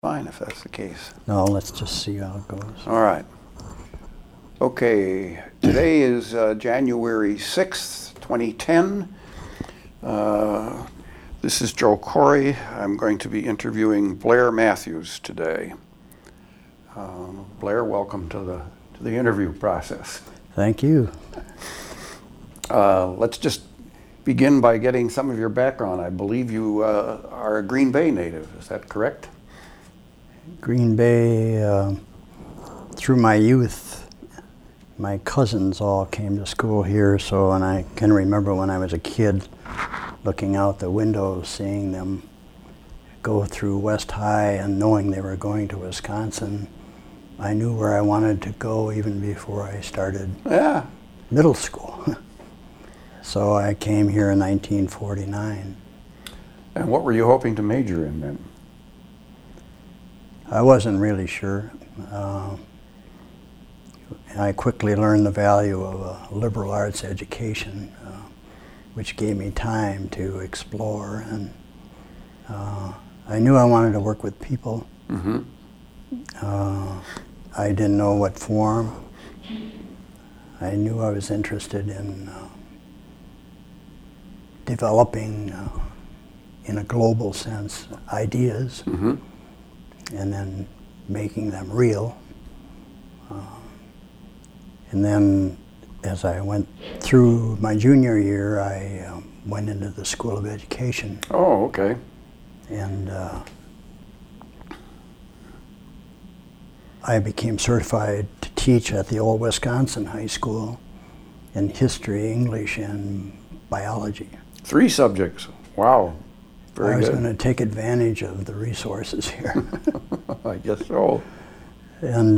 Fine, if that's the case. No, let's just see how it goes. All right. Okay, today is January 6th, 2010. This is Joe Corey. I'm going to be interviewing Blair Matthews today. Blair, welcome to the interview process. Thank you. Let's just begin by getting some of your background. I believe you are a Green Bay native. Is that correct? Green Bay, through my youth, my cousins all came to school here, and I can remember when I was a kid looking out the window, seeing them go through West High and knowing they were going to Wisconsin. I knew where I wanted to go even before I started middle school. So I came here in 1949. And what were you hoping to major in then? I wasn't really sure. I quickly learned the value of a liberal arts education, which gave me time to explore. And I knew I wanted to work with people. Mm-hmm. I didn't know what form. I knew I was interested in developing, in a global sense, ideas. Mm-hmm. And then making them real. And then as I went through my junior year, I went into the School of Education. Oh, okay. And I became certified to teach at the Old Wisconsin High School in history, English, and biology. 3 subjects. Wow. Very I was good. going to take advantage of the resources here. I guess so. And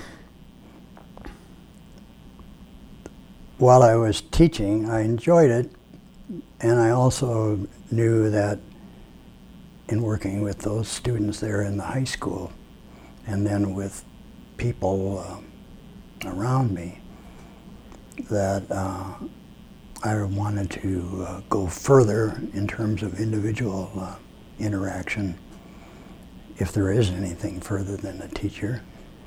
while I was teaching, I enjoyed it, and I also knew that in working with those students there in the high school, and then with people around me, that I wanted to go further in terms of individual interaction, if there is anything further than a teacher.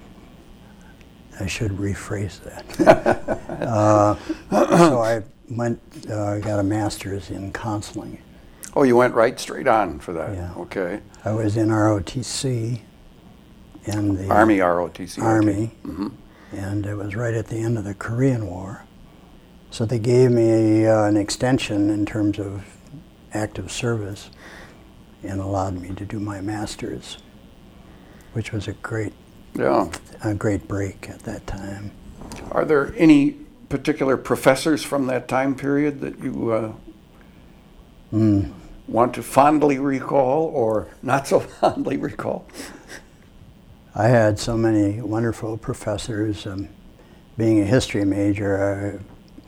I should rephrase that. So I got a master's in counseling. Oh, you went right straight on for that. Yeah. Okay. I was in ROTC, and the Army ROTC. Army, Mm-hmm. and it was right at the end of the Korean War. So they gave me an extension in terms of active service and allowed me to do my master's, which was a great break at that time. Are there any particular professors from that time period that you want to fondly recall or not so fondly recall? I had so many wonderful professors. Being a history major,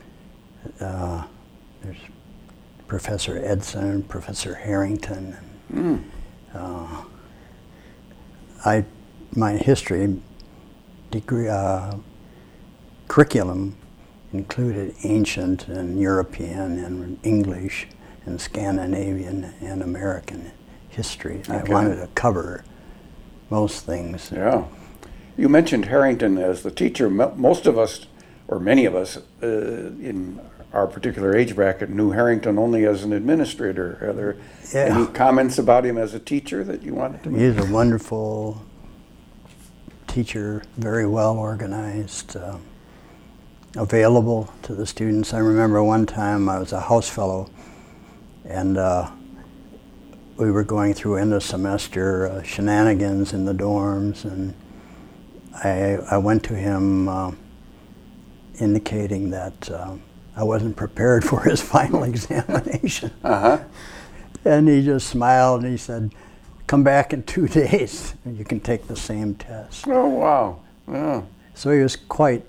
there's Professor Edson, Professor Harrington. My history degree curriculum included ancient and European and English and Scandinavian and American history. Okay. I wanted to cover most things. Yeah. You mentioned Harrington as the teacher. Most of us, or many of us, in our particular age bracket knew Harrington only as an administrator. Are there any comments about him as a teacher that you wanted to make? He's a wonderful teacher, very well organized, available to the students. I remember one time I was a house fellow, and we were going through end of semester shenanigans in the dorms, and I went to him indicating that I wasn't prepared for his final examination. Uh-huh. And he just smiled and he said, "Come back in 2 days and you can take the same test." Oh, wow. Yeah. So he was quite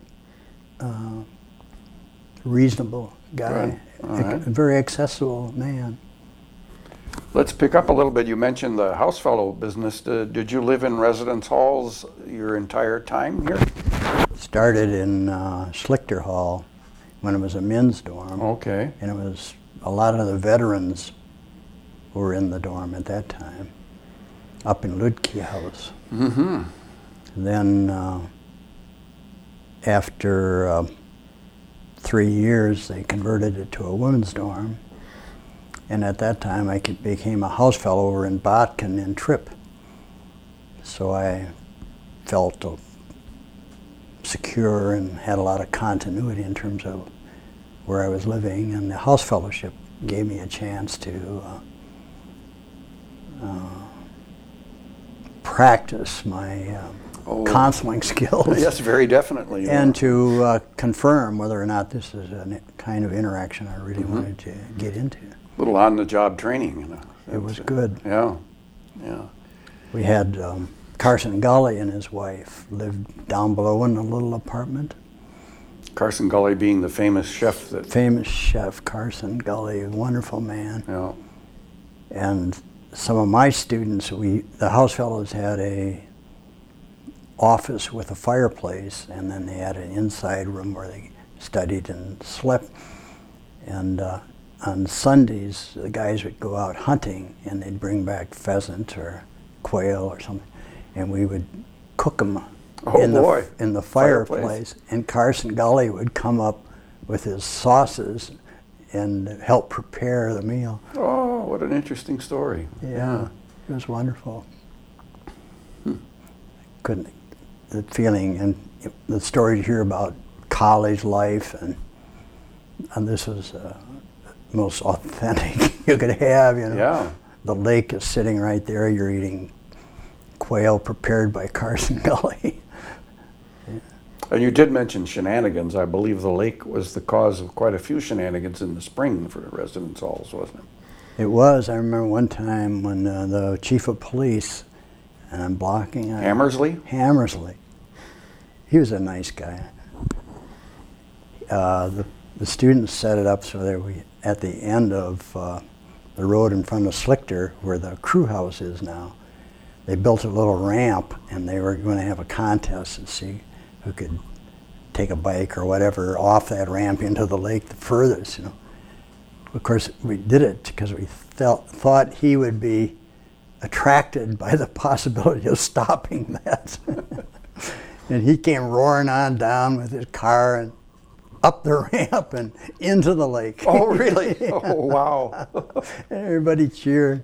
reasonable guy, a very accessible man. Let's pick up a little bit. You mentioned the house fellow business. Did you live in residence halls your entire time here? Started in Schlichter Hall when it was a men's dorm. Okay. And it was a lot of the veterans were in the dorm at that time. up in Ludke House. Mm-hmm. Then after 3 years, they converted it to a women's dorm. And at that time, I became a house fellow over in Botkin in Tripp. So I felt secure and had a lot of continuity in terms of where I was living. And the house fellowship gave me a chance to practice my counseling skills. Yes, very definitely. And to confirm whether or not this is a kind of interaction I really wanted to get into. A little on-the-job training. You know. It was good. Yeah, yeah. We had Carson Gully and his wife lived down below in a little apartment. Carson Gully being the famous chef Famous chef, Carson Gully, a wonderful man. Yeah. And some of my students, the house fellows had a office with a fireplace, and then they had an inside room where they studied and slept. And on Sundays, the guys would go out hunting, and they'd bring back pheasant or quail or something, and we would cook them in the fireplace. And Carson Gully would come up with his sauces and help prepare the meal. Oh, what an interesting story. Yeah. It was wonderful. The feeling and the story to hear about college life, and this was the most authentic you could have, you know. Yeah. The lake is sitting right there, you're eating quail prepared by Carson Gully. And you did mention shenanigans. I believe the lake was the cause of quite a few shenanigans in the spring for the residence halls, wasn't it? It was. I remember one time when the chief of police, and I'm blocking... Hammersley? Hammersley. He was a nice guy. The students set it up so that at the end of the road in front of Slichter, where the crew house is now, they built a little ramp, and they were going to have a contest and see who could take a bike or whatever off that ramp into the lake the furthest, you know. Of course, we did it because we thought he would be attracted by the possibility of stopping that. And he came roaring on down with his car and up the ramp and into the lake. Oh, really? Oh, wow. And everybody cheered.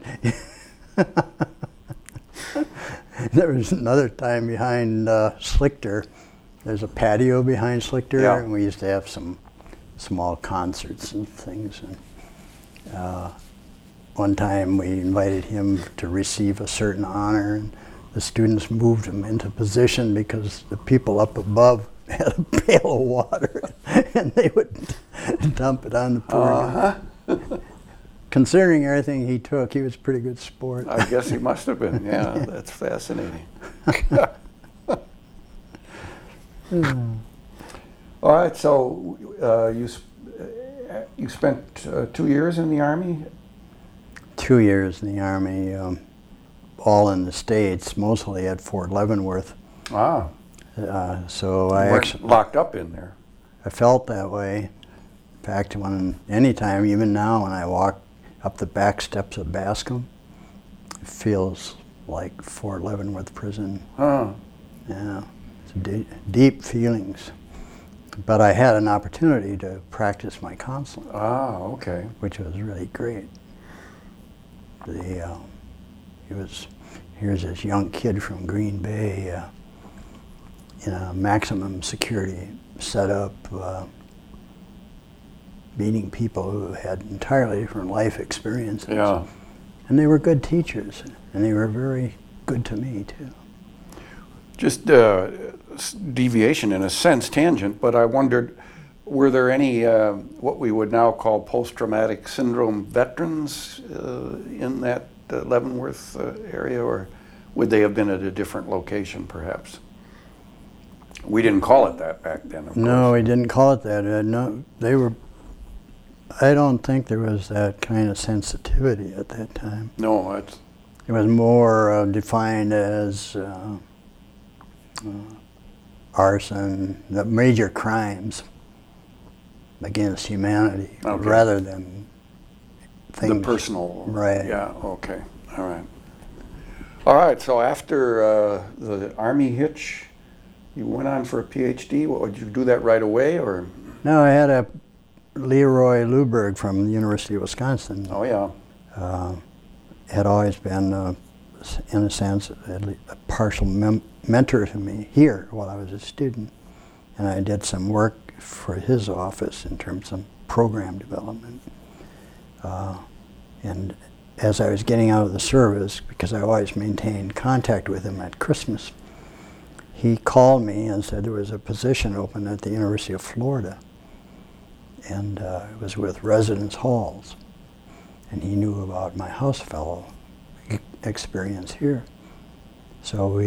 There was another time behind Slichter. There's a patio behind Slichter, yeah. And we used to have some small concerts and things. And one time we invited him to receive a certain honor, and the students moved him into position because the people up above had a pail of water, and they would dump it on the poor guy. Considering everything he took, he was a pretty good sport. I guess he must have been. Yeah, that's fascinating. All right, so you spent 2 years in the Army? 2 years in the Army, all in the States, mostly at Fort Leavenworth. Ah. So I actually locked up in there. I felt that way. In fact, anytime, even now, when I walk up the back steps of Bascom, it feels like Fort Leavenworth prison. Huh. Yeah, it's deep feelings. But I had an opportunity to practice my counseling. Ah, okay. Which was really great. Here's this young kid from Green Bay in a maximum security setup, meeting people who had entirely different life experiences. Yeah. And they were good teachers, and they were very good to me, too. Just deviation in a sense, tangent, but I wondered, were there any what we would now call post-traumatic syndrome veterans in that Leavenworth area, or would they have been at a different location, perhaps? We didn't call it that back then, of course. No, we didn't call it that. No, they were. I don't think there was that kind of sensitivity at that time. No, it's. It was more defined as arson, the major crimes against humanity, okay. Rather than things. The personal. Right. Yeah, okay. All right. All right, so after the Army hitch, you went on for a PhD. Would you do that right away, or? No, I had a Leroy Luberg from the University of Wisconsin. Oh, yeah. Had always been, in a sense, a partial mentor to me here while I was a student. And I did some work for his office in terms of program development. And as I was getting out of the service, because I always maintained contact with him at Christmas, he called me and said there was a position open at the University of Florida. And it was with residence halls. And he knew about my house fellow experience here. So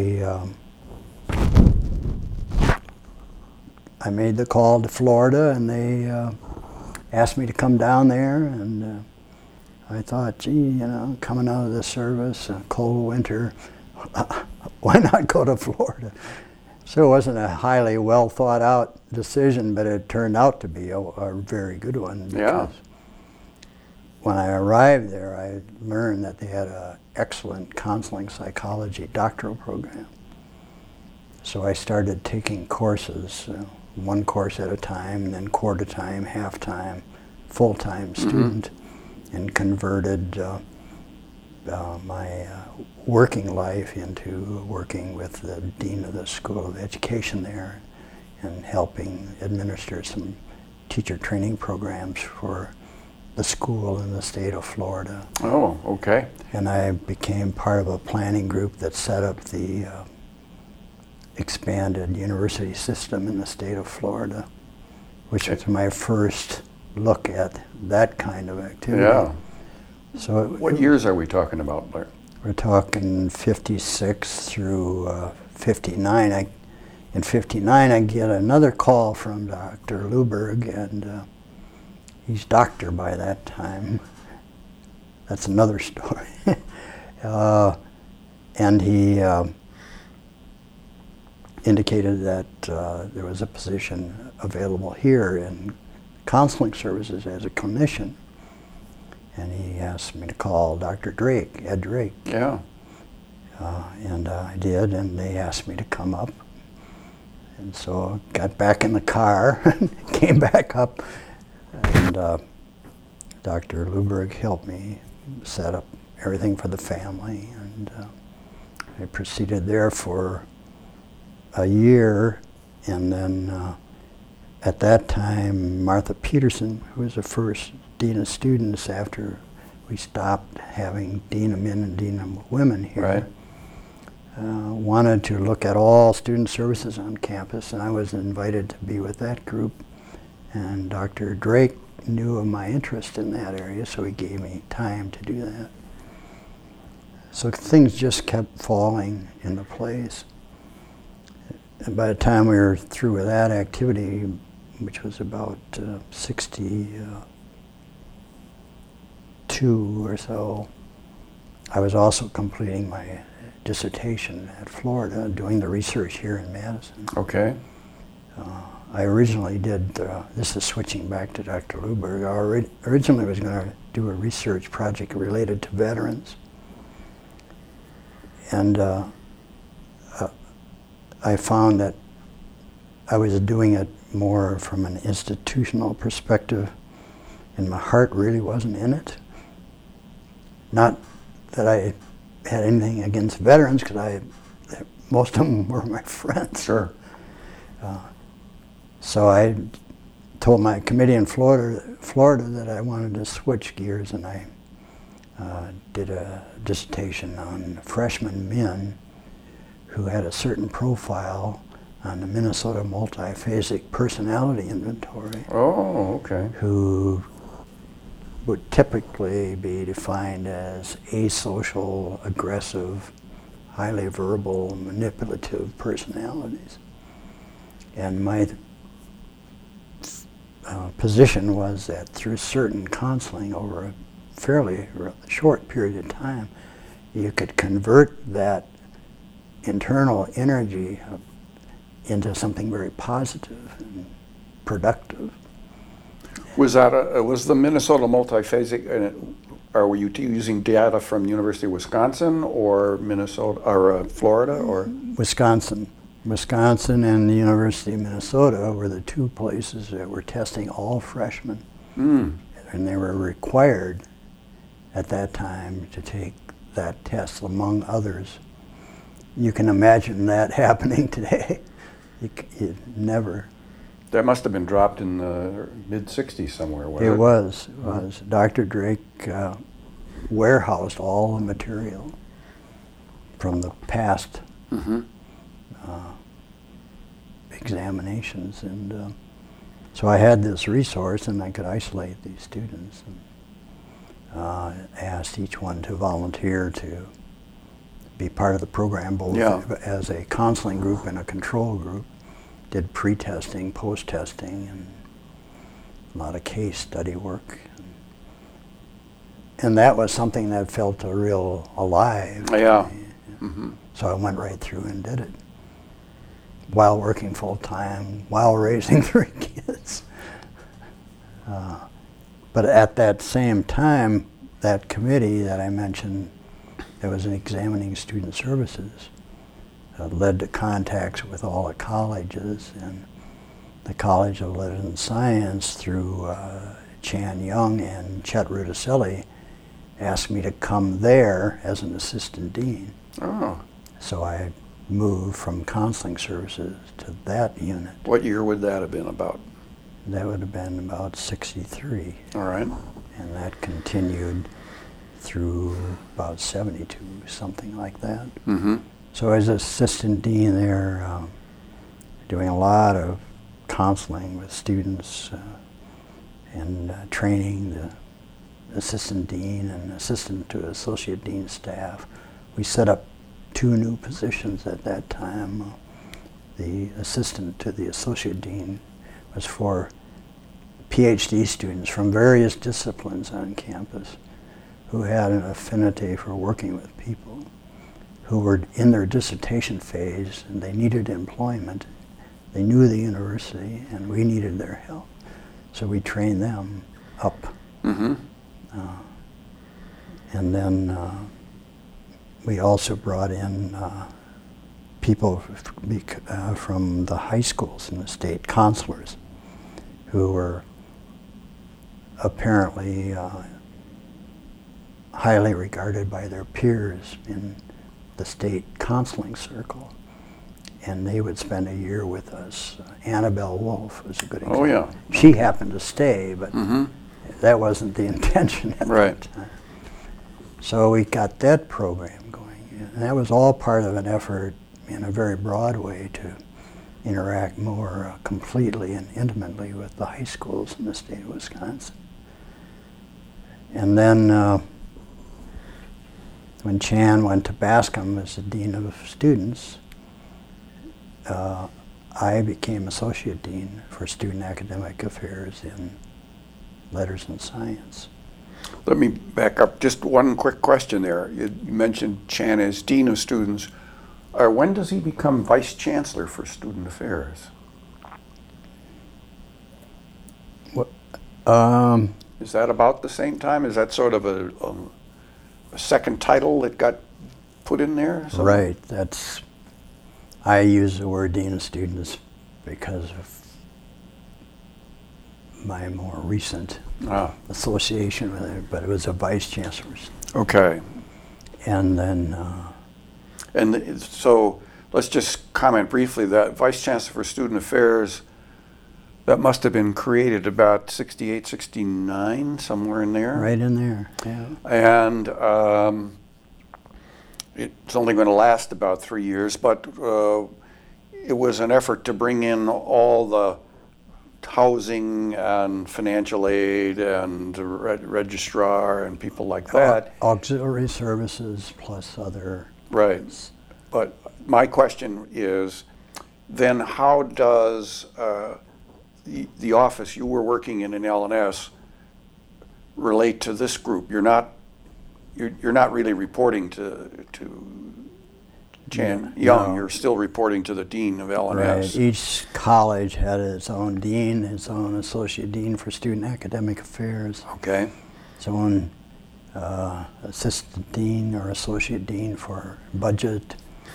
I made the call to Florida, and they asked me to come down there, and I thought, gee, coming out of the service, a cold winter, why not go to Florida? So it wasn't a highly well thought out decision, but it turned out to be a very good one. Yeah. When I arrived there, I learned that they had an excellent counseling psychology doctoral program. So I started taking courses, one course at a time, and then quarter time, half time, full time student, and converted my working life into working with the dean of the School of Education there and helping administer some teacher training programs for the school in the state of Florida. Oh, okay. And I became part of a planning group that set up the expanded university system in the state of Florida, which was my first look at that kind of activity. Yeah. So what years are we talking about, Blair? We're talking 56 through 59. In 59, I get another call from Dr. Luberg, and he's doctor by that time. That's another story. And he indicated that there was a position available here in counseling services as a clinician. And he asked me to call Dr. Drake, Ed Drake. Yeah. And I did, and they asked me to come up. And so I got back in the car and came back up. And Dr. Luberg helped me set up everything for the family. And I proceeded there for a year. And then at that time, Martha Peterson, who was the first dean of students after we stopped having dean of men and dean of women here, right, wanted to look at all student services on campus, and I was invited to be with that group. And Dr. Drake knew of my interest in that area, so he gave me time to do that. So things just kept falling into place. And by the time we were through with that activity, which was about 62 or so, I was also completing my dissertation at Florida, doing the research here in Madison. Okay. I originally did, this is switching back to Dr. Luberg, I originally was going to do a research project related to veterans. And I found that I was doing it more from an institutional perspective, and my heart really wasn't in it. Not that I had anything against veterans, because most of them were my friends. Sure. So I told my committee in Florida that I wanted to switch gears, and I did a dissertation on freshman men who had a certain profile on the Minnesota Multiphasic Personality Inventory. Oh, okay. Who would typically be defined as asocial, aggressive, highly verbal, manipulative personalities. And my position was that through certain counseling over a fairly short period of time, you could convert that internal energy into something very positive and productive. Was that was the Minnesota Multiphasic were you using data from University of Wisconsin or Minnesota or Florida or? Wisconsin. Wisconsin and the University of Minnesota were the two places that were testing all freshmen. And they were required at that time to take that test, among others. You can imagine that happening today. You never. That must have been dropped in the mid-'60s somewhere, wasn't it? It was. Dr. Drake warehoused all the material from the past examinations. And so I had this resource, and I could isolate these students. And asked each one to volunteer to be part of the program, both as a counseling group and a control group. Did pre-testing, post-testing, and a lot of case study work. And that was something that felt real alive. Yeah. So I went right through and did it while working full-time, while raising 3 kids. But at that same time, that committee that I mentioned, that was an examining student services, led to contacts with all the colleges, and the College of Letters and Science through Chan Young and Chet Rudicelli asked me to come there as an assistant dean. Oh. So I moved from counseling services to that unit. What year would that have been about? That would have been about 63. All right. And that continued through about 72, something like that. So as assistant dean there, doing a lot of counseling with students and training the assistant dean and assistant to associate dean staff. We set up 2 new positions at that time. The assistant to the associate dean was for PhD students from various disciplines on campus who had an affinity for working with people, who were in their dissertation phase and they needed employment. They knew the university and we needed their help. So we trained them up. And then we also brought in people from the high schools in the state, counselors, who were apparently highly regarded by their peers in the state counseling circle, and they would spend a year with us. Annabelle Wolf was a good example. Oh, yeah. She happened to stay, but that wasn't the intention at that time. So we got that program going, and that was all part of an effort in a very broad way to interact more completely and intimately with the high schools in the state of Wisconsin. And then when Chan went to Bascom as the dean of students, I became associate dean for student academic affairs in letters and science. Let me back up. Just one quick question there. You mentioned Chan as dean of students. When does he become vice chancellor for student affairs? Is that about the same time? Is that sort of a second title that got put in there? Right. I use the word dean of students because of my more recent association with it, but it was a vice chancellor's. Okay. And then. So let's just comment briefly that vice chancellor for student affairs, that must have been created about 68, 69, somewhere in there. Right in there, yeah. And it's only going to last about 3 years, but it was an effort to bring in all the housing and financial aid and registrar and people like that. Auxiliary services plus other. Right. But my question is, then how does the office you were working in LNS relate to this group? You're not really reporting to Chan Young. No. You're still reporting to the dean of LNS. Right. Each college had its own dean, its own associate dean for student academic affairs. Okay. Its own assistant dean or associate dean for budget.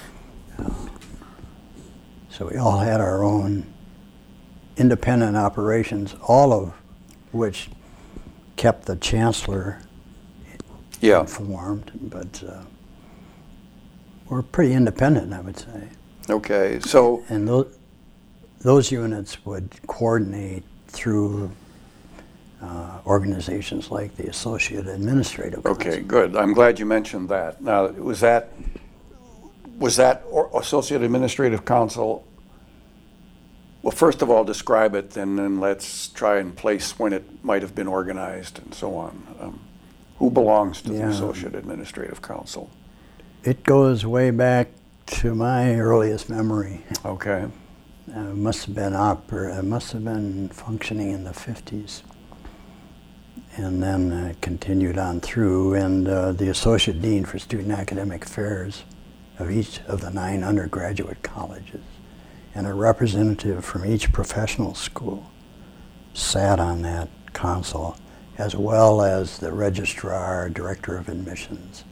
So we all had our own independent operations, all of which kept the chancellor informed, but we're pretty independent, I would say. Okay, so... And those units would coordinate through organizations like the Associate Administrative Council. Okay, good. I'm glad you mentioned that. Now, was that Associate Administrative Council, well, first of all, describe it, and then let's try and place when it might have been organized and so on. Who belongs to the Associate Administrative Council? It goes way back to my earliest memory. Okay. It must have been functioning in the 50s. And then continued on through, and the Associate Dean for Student Academic Affairs of each of the 9 undergraduate colleges, and a representative from each professional school sat on that council, as well as the registrar, director of admissions.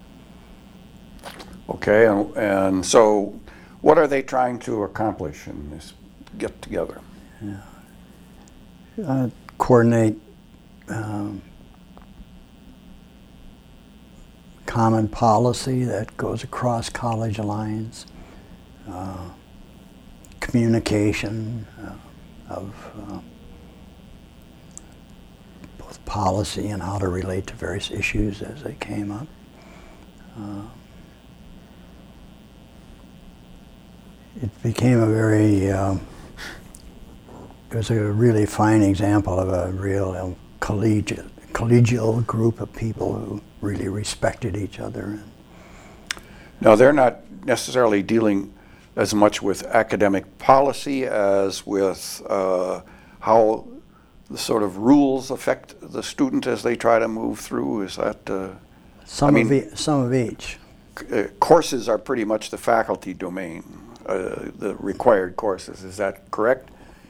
Okay, and so what are they trying to accomplish in this get-together? Coordinate common policy that goes across college lines, communication of both policy and how to relate to various issues as they came up. It became it was a really fine example of a real collegial group of people who really respected each other. Now, they're not necessarily dealing as much with academic policy as with how the sort of rules affect the student as they try to move through. Is that some of each? Courses are pretty much the faculty domain, the required courses. Is that correct?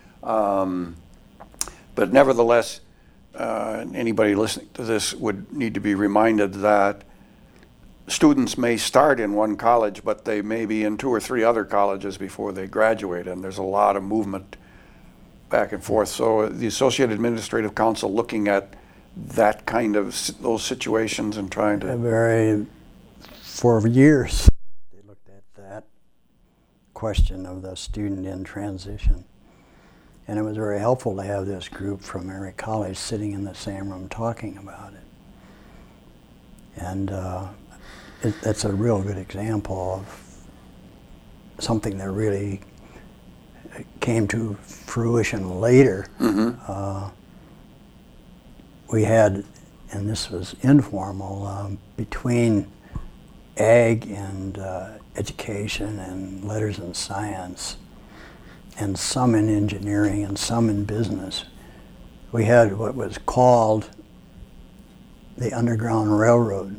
But nevertheless, anybody listening to this would need to be reminded that students may start in one college, but they may be in 2 or 3 other colleges before they graduate, and there's a lot of movement back and forth. So the Associate Administrative Council looking at that kind of those situations and trying to... For years, they looked at that question of the student in transition. And it was very helpful to have this group from Eric College sitting in the same room talking about it. And that's a real good example of something that really came to fruition later. Mm-hmm. We had, and this was informal, between ag and education and letters and science, and some in engineering and some in business. We had what was called the Underground Railroad.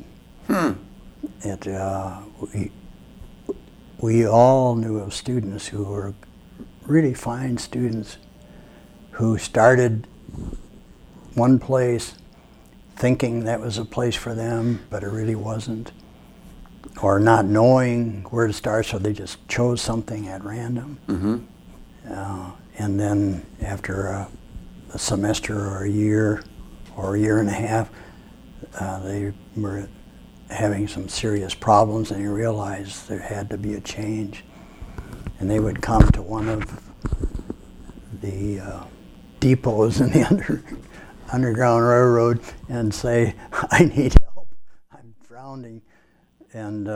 We all knew of students who were really fine students who started one place thinking that was a place for them, but it really wasn't, or not knowing where to start, so they just chose something at random. Mm-hmm. And then after a semester or a year and a half, they were having some serious problems, and they realized there had to be a change. And they would come to one of the depots in the Underground Railroad and say, "I need help, I'm drowning." And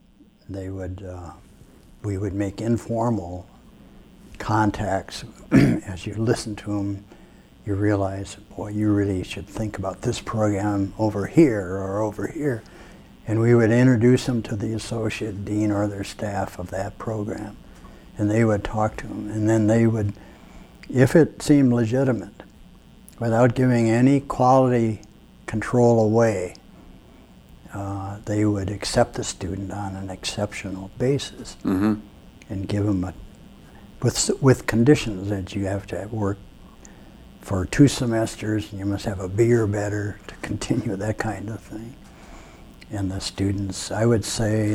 we would make informal contacts. As you listen to them, you realize, boy, you really should think about this program over here or over here. And we would introduce them to the associate dean or their staff of that program. And they would talk to them. And then they would, if it seemed legitimate, without giving any quality control away, they would accept the student on an exceptional basis. Mm-hmm. And give them with conditions that you have to work for 2 semesters, you must have a B or better to continue, that kind of thing. And the students, I would say,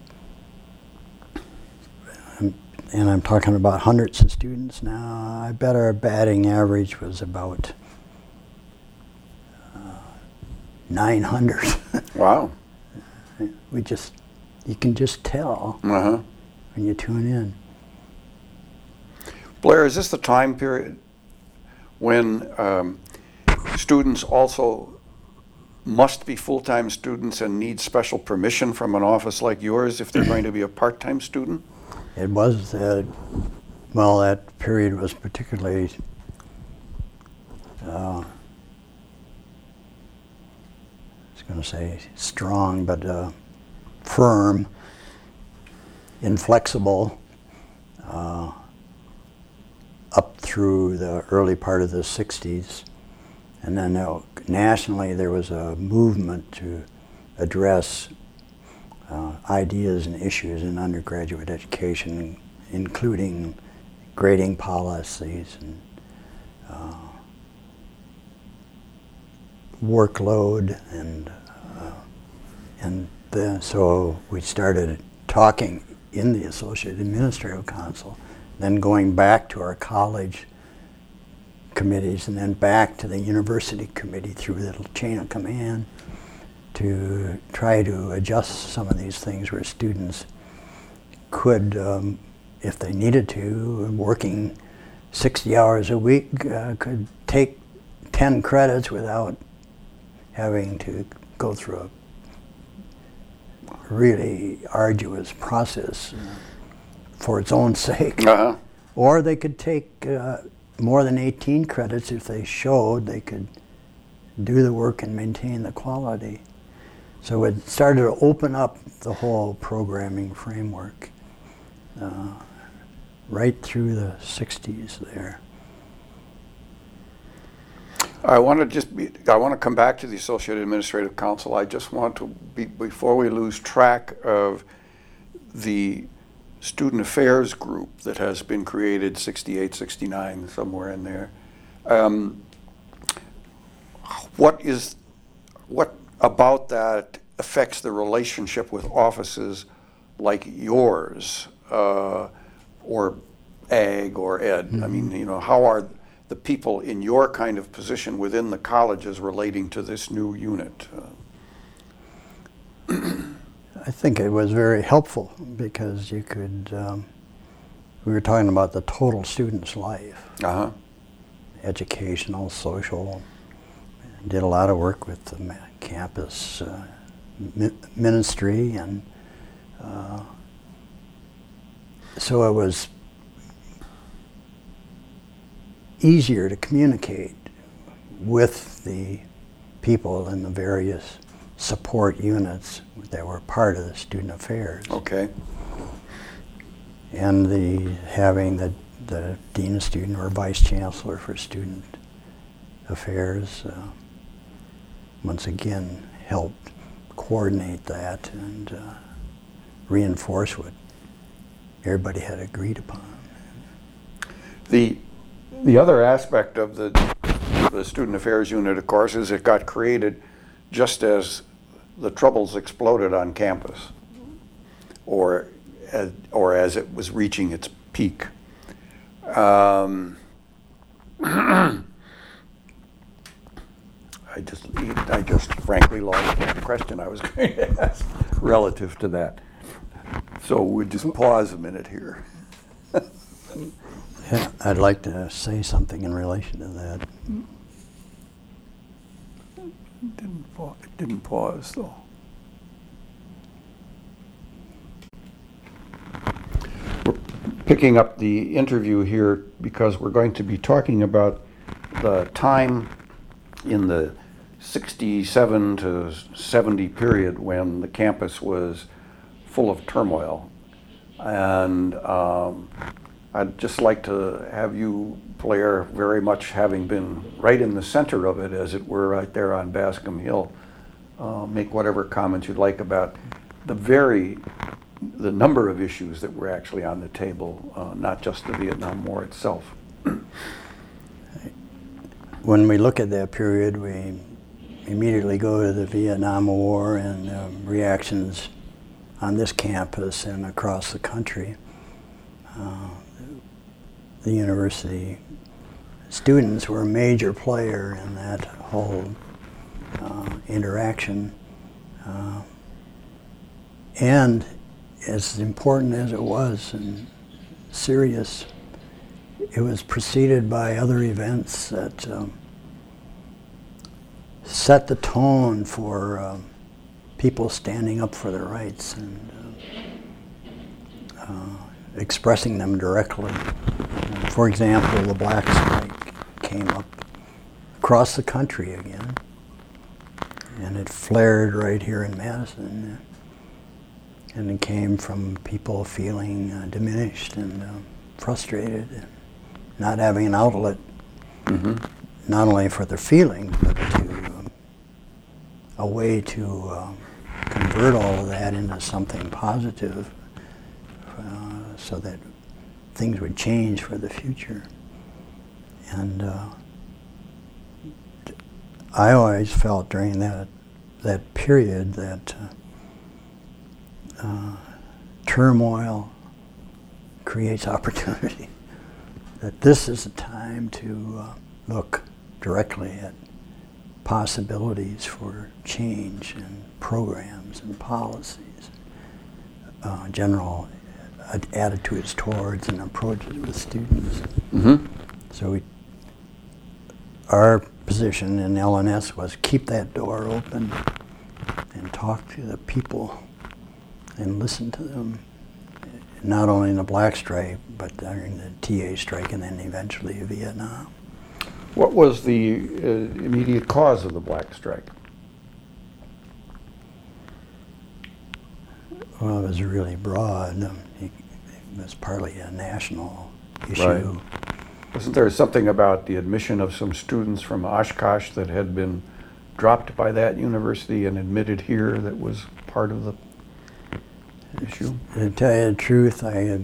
and I'm talking about hundreds of students now, I bet our batting average was about 900. Wow. You can just tell when you tune in. Blair, is this the time period when students also must be full-time students and need special permission from an office like yours if they're going to be a part-time student? It was, well, that period was particularly I was going to say strong, but firm, inflexible, up through the early part of the 60s. And then nationally there was a movement to address ideas and issues in undergraduate education, including grading policies and workload, and then so we started talking in the Associate Administrative Council, then going back to our college committees, and then back to the university committee through the chain of command to try to adjust some of these things where students could, if they needed to, working 60 hours a week, could take 10 credits without having to go through a really arduous process for its own sake. Or they could take more than 18 credits if they showed they could do the work and maintain the quality. So it started to open up the whole programming framework right through the 60s there. I want to come back to the Associate Administrative Council. I just want to, before we lose track of the Student Affairs group that has been created 68, 69, somewhere in there. What about that affects the relationship with offices like yours, or Ag or Ed? I mean, how are the people in your kind of position within the colleges relating to this new unit? I think it was very helpful because you could, we were talking about the total student's life. Educational, social, did a lot of work with the campus ministry, and so it was easier to communicate with the people in the various support units that were part of the student affairs. Okay. And having the dean of student or vice chancellor for student affairs once again helped coordinate that and reinforce what everybody had agreed upon. The other aspect of the student affairs unit, of course, is it got created just as the troubles exploded on campus, or as it was reaching its peak. I just frankly lost the question I was going to ask relative to that. So we'll just pause a minute here. Yeah, I'd like to say something in relation to that. It didn't pause, though. We're picking up the interview here because we're going to be talking about the time in the 67 to 70 period when the campus was full of turmoil. And I'd just like to have you, Blair, very much having been right in the center of it, as it were, right there on Bascom Hill, make whatever comments you'd like about the number of issues that were actually on the table, not just the Vietnam War itself. when we look at that period, we immediately go to the Vietnam War and reactions on this campus and across the country. The university students were a major player in that whole interaction. And as important as it was and serious, it was preceded by other events that set the tone for people standing up for their rights and expressing them directly. For example, the Black Strike came up across the country again, and it flared right here in Madison. And it came from people feeling diminished and frustrated, and not having an outlet, not only for their feelings, but to a way to convert all of that into something positive, so that things would change for the future. And I always felt during that period that turmoil creates opportunity. That this is a time to look directly at possibilities for change and programs and policies, general attitudes towards and approaches with students. So our position in LNS was keep that door open and talk to the people and listen to them, not only in the Black Strike, but during the TA strike and then eventually Vietnam. What was the immediate cause of the Black Strike? Well, it was really broad. It was partly a national issue. Right. Wasn't there something about the admission of some students from Oshkosh that had been dropped by that university and admitted here that was part of the issue? To tell you the truth,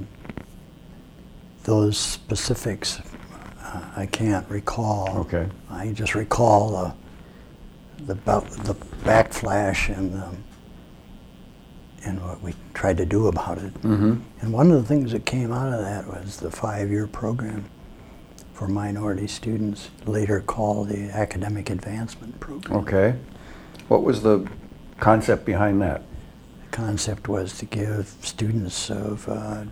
those specifics I can't recall. Okay. I just recall the backflash and what we tried to do about it. And one of the things that came out of that was the 5-year program for minority students, later called the Academic Advancement Program. Okay. What was the concept behind that? The concept was to give students of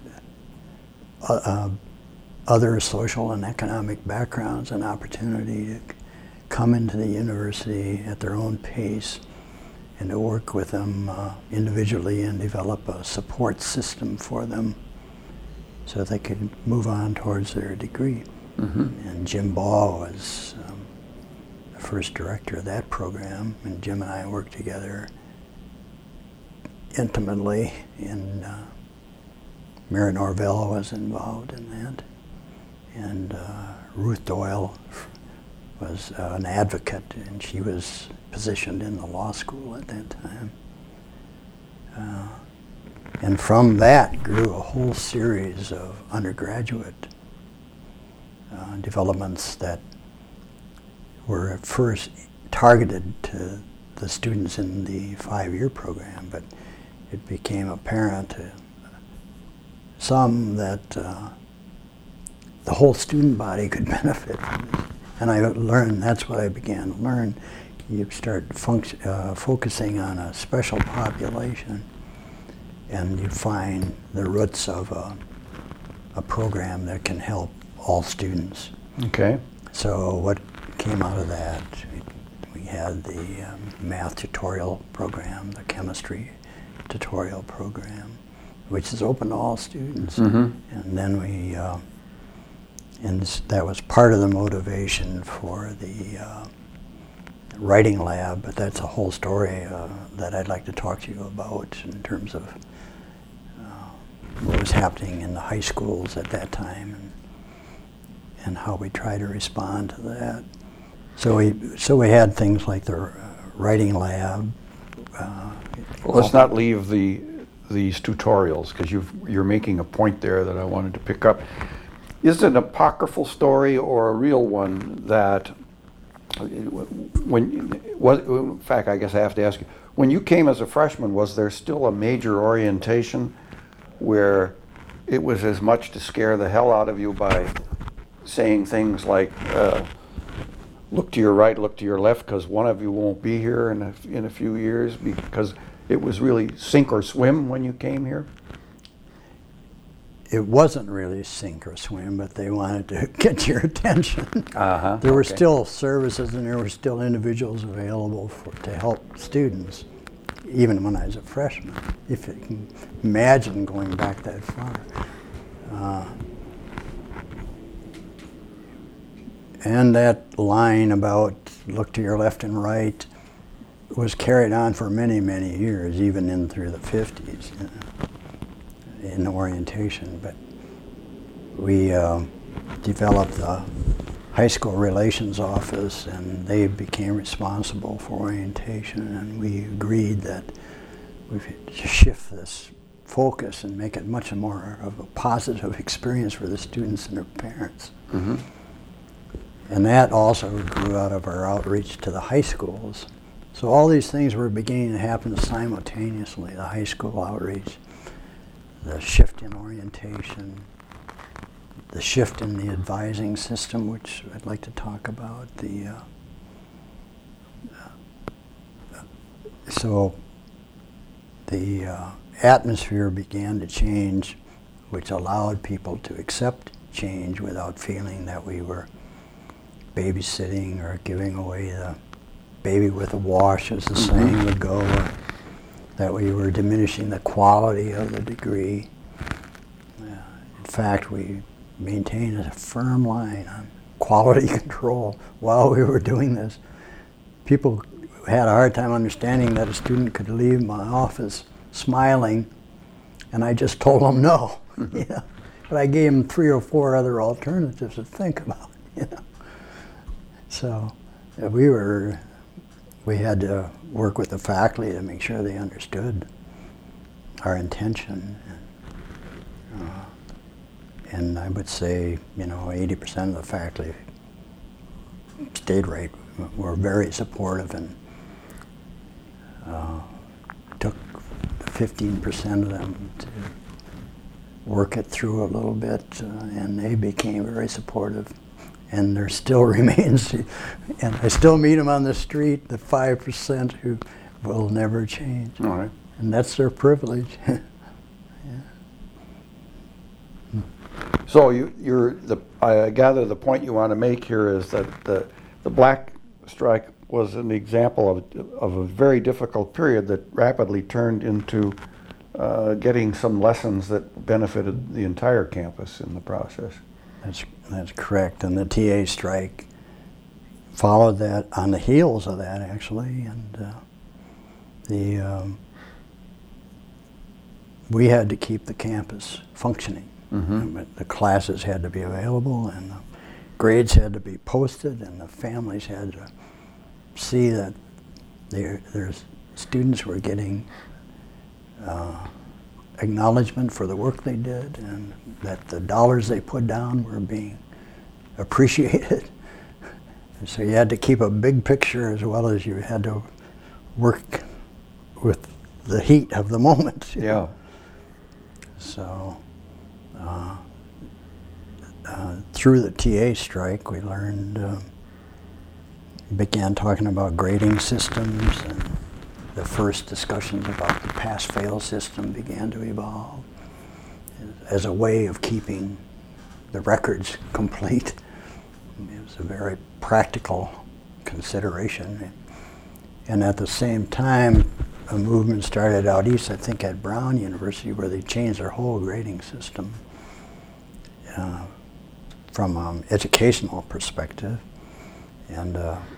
other social and economic backgrounds an opportunity to come into the university at their own pace and to work with them individually and develop a support system for them so they could move on towards their degree. And Jim Baugh was the first director of that program, and Jim and I worked together intimately, and Mary Norvell was involved in that. And Ruth Doyle was an advocate, and she was positioned in the law school at that time. And from that grew a whole series of undergraduate developments that were at first targeted to the students in the 5-year program, but it became apparent to some that the whole student body could benefit from this. And I learned, that's what I began to learn. You start focusing on a special population, and you find the roots of a program that can help all students. Okay. So what came out of that, we had the math tutorial program, the chemistry tutorial program, which is open to all students. And then we, and that was part of the motivation for the writing lab, but that's a whole story that I'd like to talk to you about in terms of what was happening in the high schools at that time and how we try to respond to that. So we had things like the writing lab. Well, let's not leave these tutorials, because you're making a point there that I wanted to pick up. Is it an apocryphal story or a real one that In fact, I guess I have to ask you, when you came as a freshman, was there still a major orientation where it was as much to scare the hell out of you by saying things like, look to your right, look to your left, because one of you won't be here in a few years, because it was really sink or swim when you came here? It wasn't really sink or swim, but they wanted to get your attention. There were okay. still services and there were still individuals available to help students, even when I was a freshman, if you can imagine going back that far. And that line about look to your left and right was carried on for many, many years, even in through the 50s. In orientation, but we developed the high school relations office and they became responsible for orientation, and we agreed that we should shift this focus and make it much more of a positive experience for the students and their parents. Mm-hmm. And that also grew out of our outreach to the high schools. So all these things were beginning to happen simultaneously, the high school outreach, the shift in orientation, the shift in the advising system, which I'd like to talk about. So the atmosphere began to change, which allowed people to accept change without feeling that we were babysitting or giving away the baby with the wash, as the saying would go, or that we were diminishing the quality of the degree. In fact, we maintained a firm line on quality control while we were doing this. People had a hard time understanding that a student could leave my office smiling, and I just told them no. But I gave them 3 or 4 other alternatives to think about. So we had to work with the faculty to make sure they understood our intention. And I would say, 80% of the faculty stayed right, were very supportive, and took 15% of them to work it through a little bit, and they became very supportive. And there still remains, and I still meet them on the street, the 5% who will never change. All right. And that's their privilege. So I gather the point you want to make here is that the black strike was an example of a very difficult period that rapidly turned into getting some lessons that benefited the entire campus in the process. That's correct, and the TA strike followed that, on the heels of that, actually, and we had to keep the campus functioning. Mm-hmm. The classes had to be available, and the grades had to be posted, and the families had to see that their students were getting acknowledgement for the work they did, and that the dollars they put down were being appreciated. And so you had to keep a big picture as well as you had to work with the heat of the moment. Yeah. So through the TA strike, we learned, began talking about grading systems, and the first discussions about the pass-fail system began to evolve as a way of keeping the records complete. It was a very practical consideration. And at the same time, a movement started out east, I think at Brown University, where they changed their whole grading system from an educational perspective. And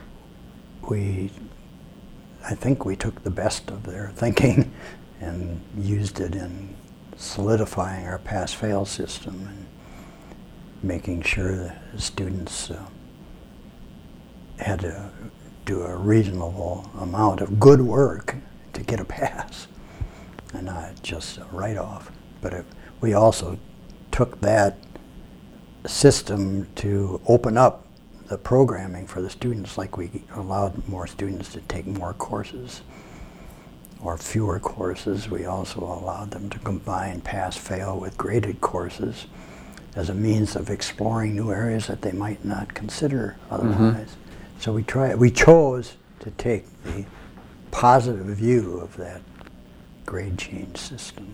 I think we took the best of their thinking and used it in solidifying our pass-fail system and making sure that the students had to do a reasonable amount of good work to get a pass and not just a write-off. But we also took that system to open up the programming for the students, like we allowed more students to take more courses or fewer courses. We also allowed them to combine pass-fail with graded courses as a means of exploring new areas that they might not consider otherwise. So we chose to take the positive view of that grade change system.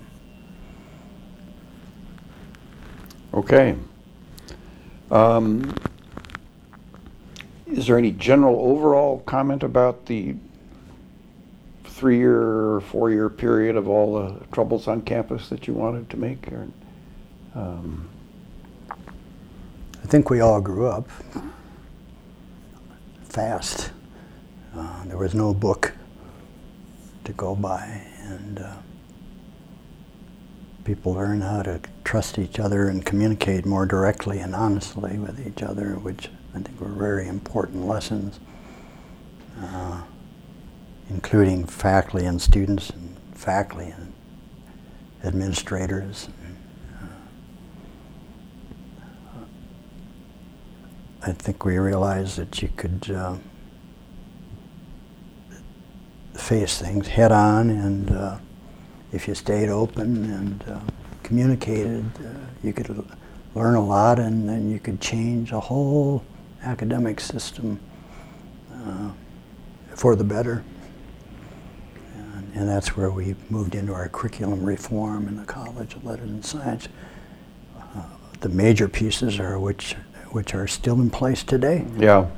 Okay. Is there any general overall comment about the 3-year or 4-year period of all the troubles on campus that you wanted to make? Or, I think we all grew up fast. There was no book to go by, and people learned how to trust each other and communicate more directly and honestly with each other, which I think were very important lessons, including faculty and students and faculty and administrators. I think we realized that you could face things head on, and if you stayed open and communicated, you could learn a lot, and then you could change a whole academic system for the better. And that's where we moved into our curriculum reform in the College of Letters and Science. The major pieces are which are still in place today. Yeah.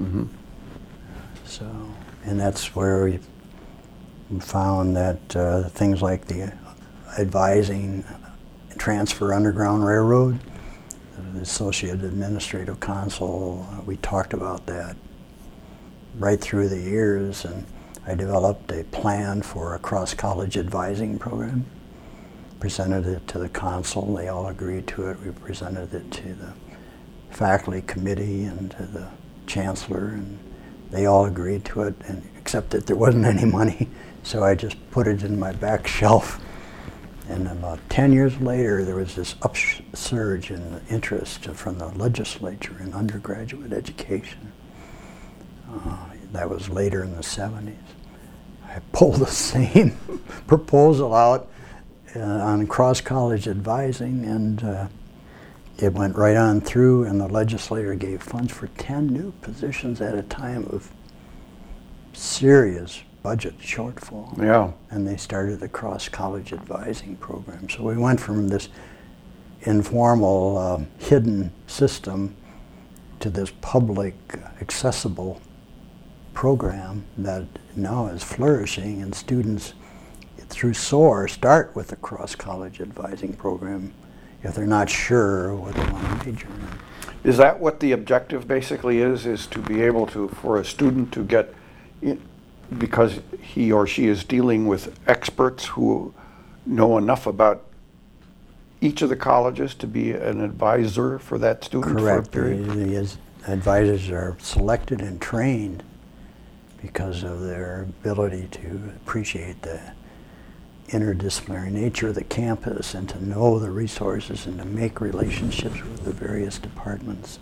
So, and that's where we found that things like the advising transfer Underground Railroad, the Associate Administrative Council, we talked about that right through the years, and I developed a plan for a cross-college advising program, presented it to the council, they all agreed to it, we presented it to the faculty committee and to the chancellor, and they all agreed to it, and except that there wasn't any money, so I just put it in my back shelf. And about 10 years later, there was this upsurge in interest from the legislature in undergraduate education. That was later in the 70s. I pulled the same proposal out on cross-college advising, and it went right on through, and the legislature gave funds for 10 new positions at a time of serious budget shortfall. Yeah. And they started the cross-college advising program. So we went from this informal, hidden system to this public, accessible program that now is flourishing, and students through SOAR start with the cross-college advising program if they're not sure what they want to major in. Is that what the objective basically is to be able to, for a student to get, because he or she is dealing with experts who know enough about each of the colleges to be an advisor for that student? Correct. For a period? The advisors are selected and trained because of their ability to appreciate the interdisciplinary nature of the campus and to know the resources and to make relationships with the various departments.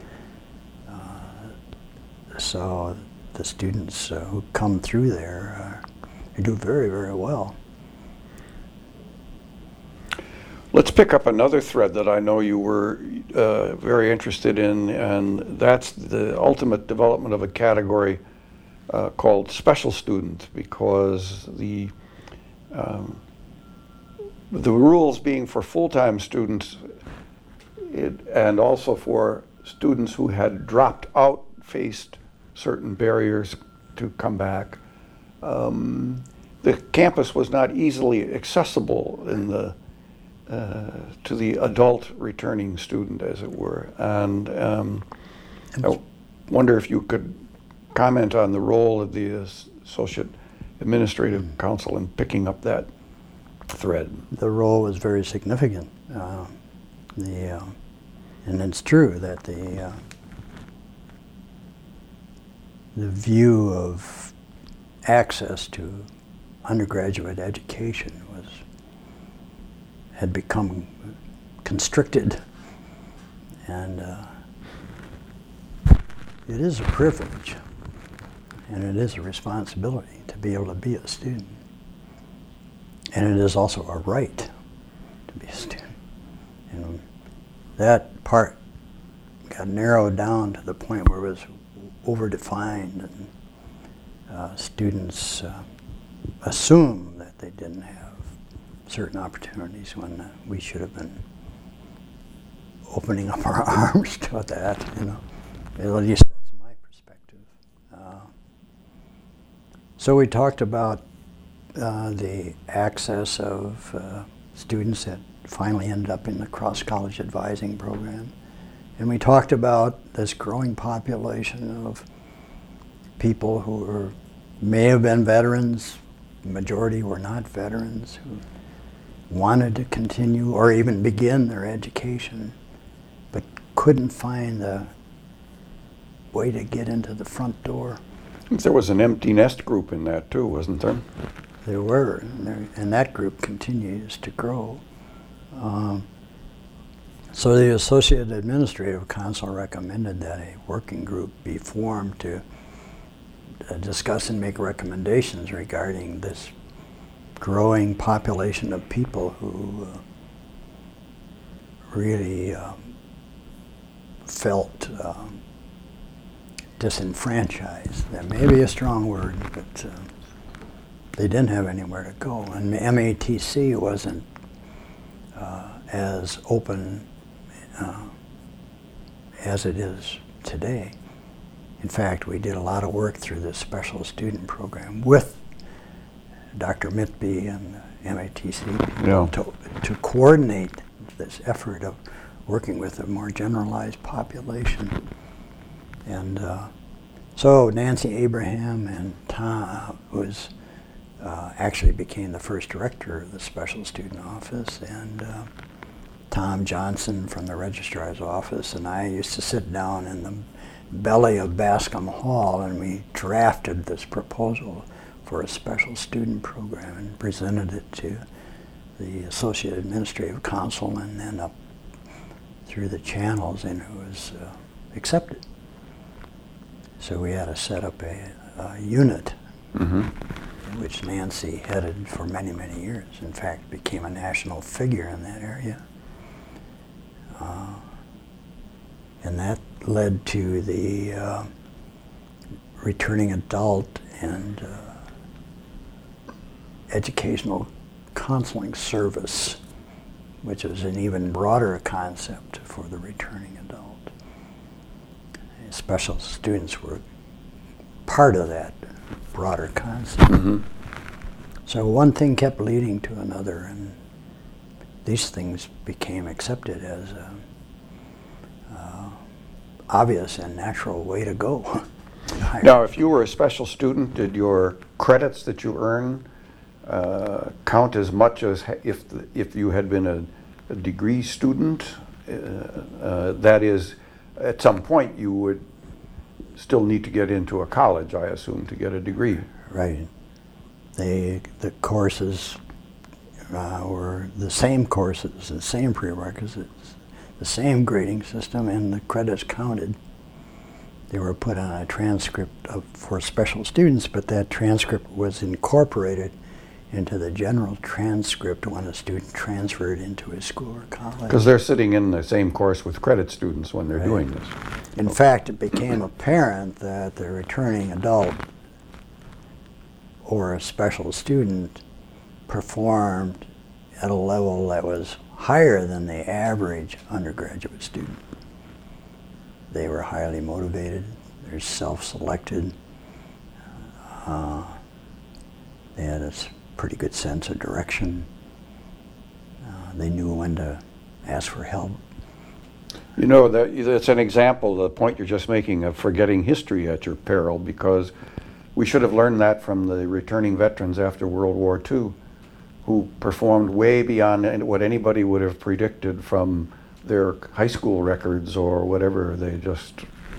So the students who come through there they do very, very well. Let's pick up another thread that I know you were very interested in, and that's the ultimate development of a category called special student, because the rules being for full-time students and also for students who had dropped out faced certain barriers to come back. The campus was not easily accessible in the to the adult returning student, as it were. And I wonder if you could comment on the role of the Associate Administrative Council in picking up that thread. The role was very significant. And it's true that the view of access to undergraduate education had become constricted, and it is a privilege, and it is a responsibility to be able to be a student. And it is also a right to be a student. And that part got narrowed down to the point where it was overdefined, and students assumed that they didn't have certain opportunities when we should have been opening up our arms to that, you know. At least that's my perspective. So we talked about the access of students that finally ended up in the cross-college advising program. And we talked about this growing population of people who may have been veterans, the majority were not veterans, who wanted to continue or even begin their education, but couldn't find the way to get into the front door. There was an empty nest group in that too, wasn't there? There were, and that group continues to grow. So the Associate Administrative Council recommended that a working group be formed to discuss and make recommendations regarding this growing population of people who really felt disenfranchised. That may be a strong word, but they didn't have anywhere to go. And MATC wasn't as open as it is today. In fact, we did a lot of work through this special student program with Dr. Mitby and the MATC people to coordinate this effort of working with a more generalized population. And so Nancy Abraham and Tom was actually became the first director of the Special Student Office, and Tom Johnson from the Registrar's Office and I used to sit down in the belly of Bascom Hall, and we drafted this proposal for a special student program and presented it to the Associate Administrative Council and then up through the channels, and it was accepted. So we had to set up a unit, which Nancy headed for many, many years. In fact, became a national figure in that area. And that led to the returning adult and educational counseling service, which is an even broader concept for the returning adult. Special students were part of that broader concept. So one thing kept leading to another, and these things became accepted as a obvious and natural way to go. Now, if you were a special student, did your credits that you earn count as much as if you had been a degree student? That is, at some point you would still need to get into a college, I assume, to get a degree. Right. The courses were the same courses, the same prerequisites, the same grading system, and the credits counted. They were put on a transcript for special students, but that transcript was incorporated into the general transcript when a student transferred into a school or college. Because they're sitting in the same course with credit students when they're doing this. In fact, it became apparent that the returning adult or a special student performed at a level that was higher than the average undergraduate student. They were highly motivated, they're self-selected, they had a pretty good sense of direction, they knew when to ask for help. You know, that's an example, the point you're just making, of forgetting history at your peril, because we should have learned that from the returning veterans after World War II, who performed way beyond what anybody would have predicted from their high school records or whatever. They just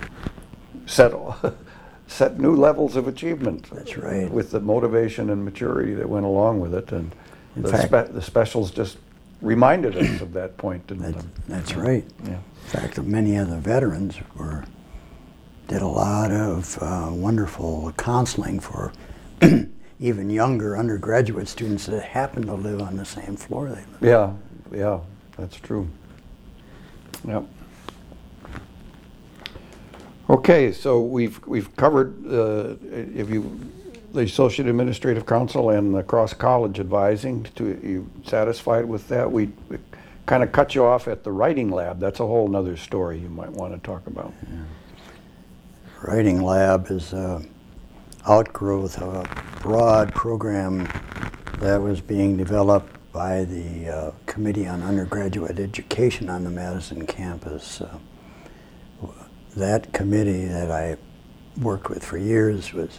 set new levels of achievement. That's right. With the motivation and maturity that went along with it. And the specials just reminded us of that point. That's right. Yeah. In fact, many of the veterans were did a lot of wonderful counseling for even younger undergraduate students that happen to live on the same floor they live. Yeah, that's true. Yep. Okay, so we've covered the Associate Administrative Council and the cross-college advising. You satisfied with that? We kind of cut you off at the writing lab. That's a whole nother story you might want to talk about. Yeah. Writing lab is an outgrowth of a broad program that was being developed by the Committee on Undergraduate Education on the Madison campus. That committee that I worked with for years was,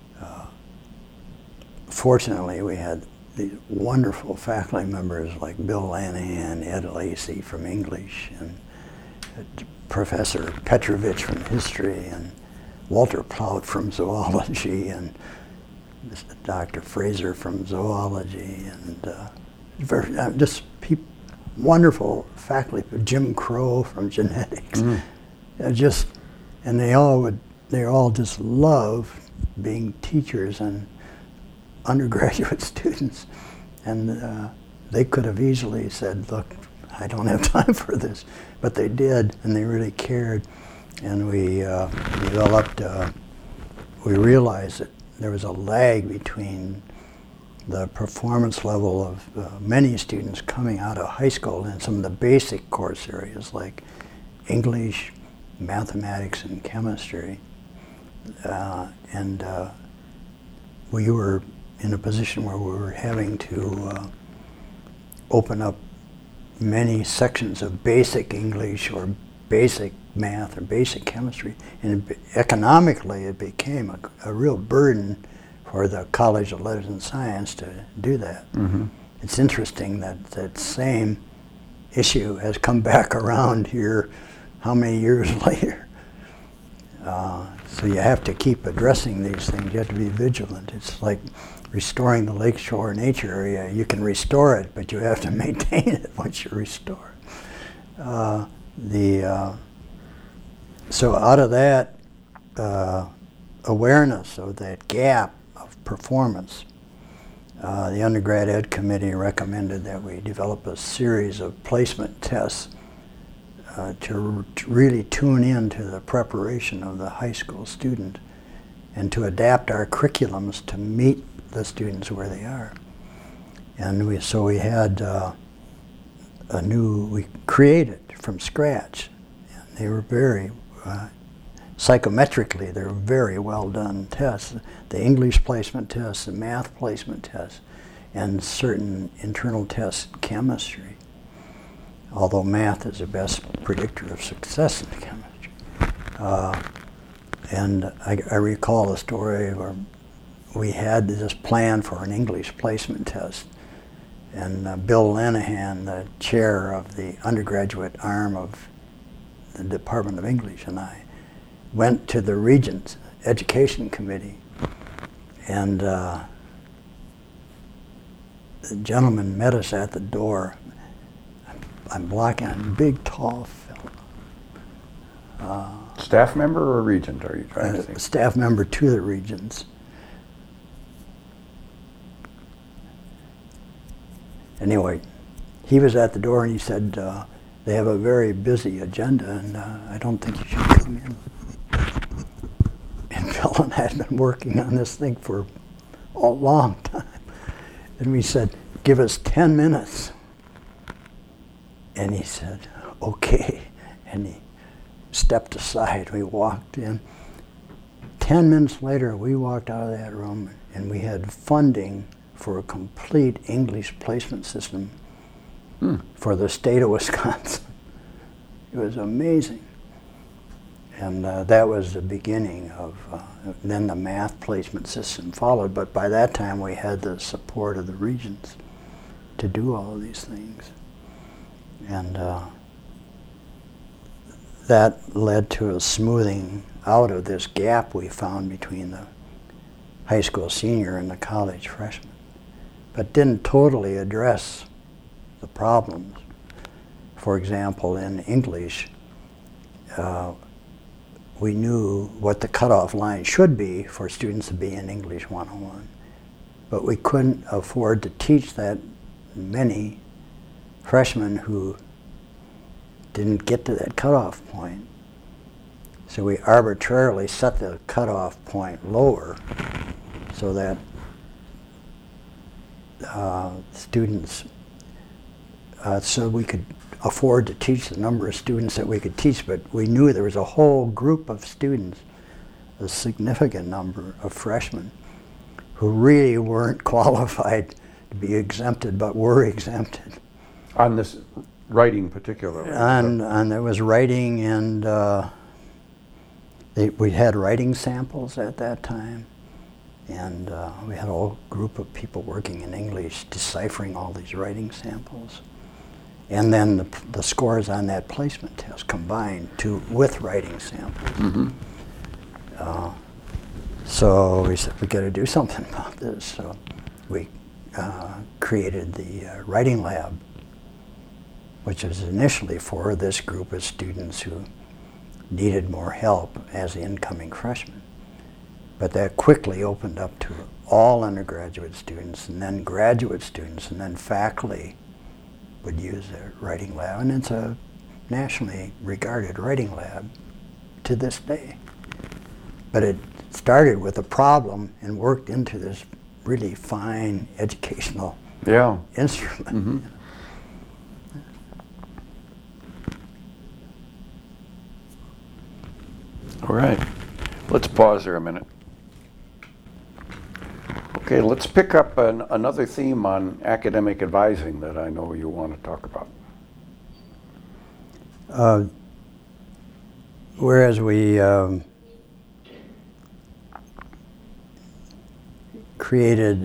fortunately, we had these wonderful faculty members like Bill Lanahan, Ed Lacey from English, and Professor Petrovich from history, and Walter Plout from zoology, and Dr. Fraser from zoology, and just wonderful faculty, Jim Crow from genetics. And they all just love being teachers and undergraduate students, and they could have easily said, look, I don't have time for this, but they did, and they really cared. And we developed, we realized that there was a lag between the performance level of many students coming out of high school in some of the basic course areas like English, mathematics, and chemistry. And we were in a position where we were having to open up many sections of basic English or basic math or basic chemistry, and economically it became a real burden for the College of Letters and Science to do that. Mm-hmm. It's interesting that that same issue has come back around here how many years later. So you have to keep addressing these things. You have to be vigilant. It's like restoring the lakeshore nature area. You can restore it, but you have to maintain it once you restore it. So out of that awareness of that gap of performance, the undergrad ed committee recommended that we develop a series of placement tests to really tune into the preparation of the high school student and to adapt our curriculums to meet the students where they are. And we had we created from scratch. And they were very, psychometrically, they were very well done tests. The English placement tests, the math placement tests, and certain internal tests in chemistry. Although math is the best predictor of success in chemistry. And I recall a story where we had this plan for an English placement test, and Bill Lanahan, the chair of the undergraduate arm of the Department of English, and I went to the Regents Education Committee, and the gentleman met us at the door. I'm blocking a big, tall fellow. Staff member or regent, are you trying to think? Staff member to the Regents. Anyway, he was at the door and he said, they have a very busy agenda and I don't think you should come in. And Bill and I had been working on this thing for a long time. And we said, give us 10 minutes. And he said, okay. And he stepped aside. We walked in. 10 minutes later, we walked out of that room and we had funding for a complete English placement system for the state of Wisconsin. It was amazing. And that was the beginning of, then the math placement system followed, but by that time we had the support of the Regents to do all of these things. And that led to a smoothing out of this gap we found between the high school senior and the college freshman, but didn't totally address the problems. For example, in English, we knew what the cutoff line should be for students to be in English 101. But we couldn't afford to teach that many freshmen who didn't get to that cutoff point. So we arbitrarily set the cutoff point lower so that students, so we could afford to teach the number of students that we could teach, but we knew there was a whole group of students, a significant number of freshmen, who really weren't qualified to be exempted, but were exempted. On this writing particularly? And there was writing, and we had writing samples at that time, and we had a whole group of people working in English deciphering all these writing samples. And then the scores on that placement test combined with writing samples. Mm-hmm. So we said, we got to do something about this. So we created the writing lab, which was initially for this group of students who needed more help as incoming freshmen. But that quickly opened up to all undergraduate students, and then graduate students, and then faculty would use the writing lab. And it's a nationally regarded writing lab to this day. But it started with a problem and worked into this really fine educational instrument. Mm-hmm. All right, let's pause there a minute. Okay, let's pick up another theme on academic advising that I know you want to talk about. Whereas we created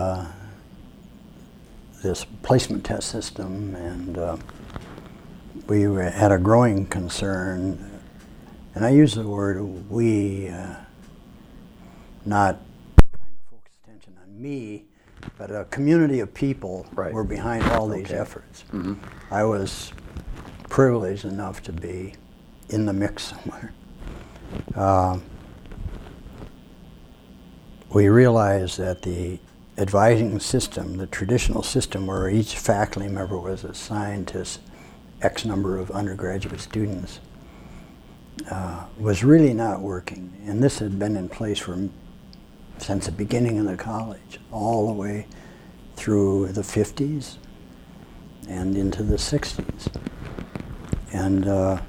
this placement test system, and we had a growing concern, and I use the word we, not trying to focus attention on me, but a community of people were behind all these efforts. Mm-hmm. I was privileged enough to be in the mix somewhere. We realized that the advising system, the traditional system where each faculty member was assigned to X number of undergraduate students, was really not working. And this had been in place since the beginning of the college, all the way through the 50s and into the 60s. And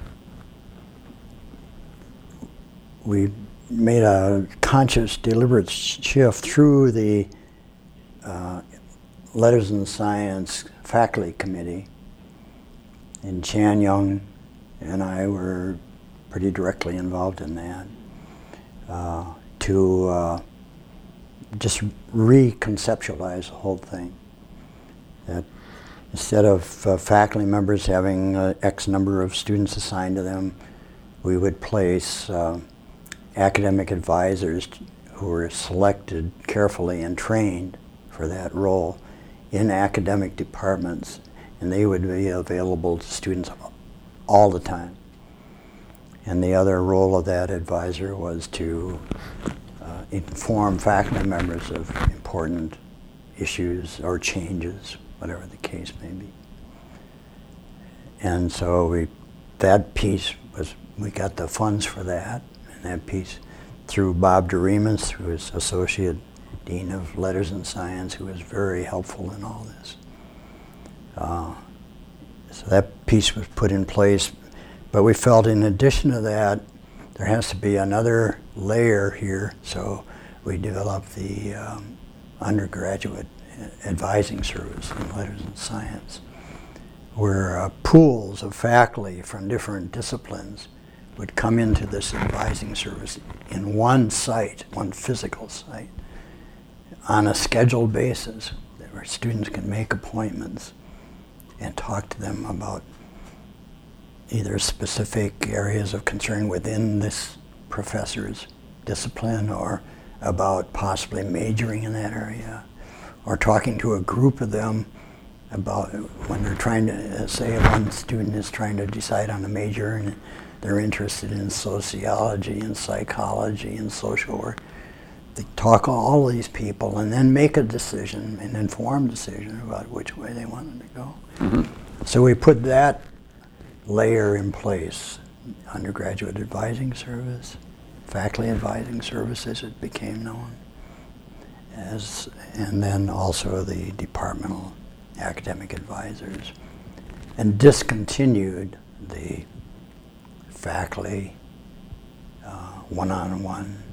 we made a conscious, deliberate shift through the Letters in Science Faculty Committee, and Chan Young and I were pretty directly involved in that, to just reconceptualize the whole thing. That instead of faculty members having X number of students assigned to them, we would place academic advisors who were selected carefully and trained for that role in academic departments, and they would be available to students all the time. And the other role of that advisor was to inform faculty members of important issues or changes, whatever the case may be. And so that piece was, we got the funds for that, and that piece through Bob Doremus, who is Associate Dean of Letters in Science, who was very helpful in all this. So that piece was put in place, but we felt in addition to that, there has to be another layer here, so we developed the undergraduate advising service in Letters in Science, where pools of faculty from different disciplines would come into this advising service in one site, one physical site, on a scheduled basis, where students can make appointments and talk to them about either specific areas of concern within this professor's discipline, or about possibly majoring in that area, or talking to a group of them about when they're trying to, say one student is trying to decide on a major and they're interested in sociology and psychology and social work. They talk to all of these people and then make a decision, an informed decision about which way they wanted to go. Mm-hmm. So we put that layer in place, undergraduate advising service, faculty advising service as it became known, and then also the departmental academic advisors, and discontinued the faculty one-on-one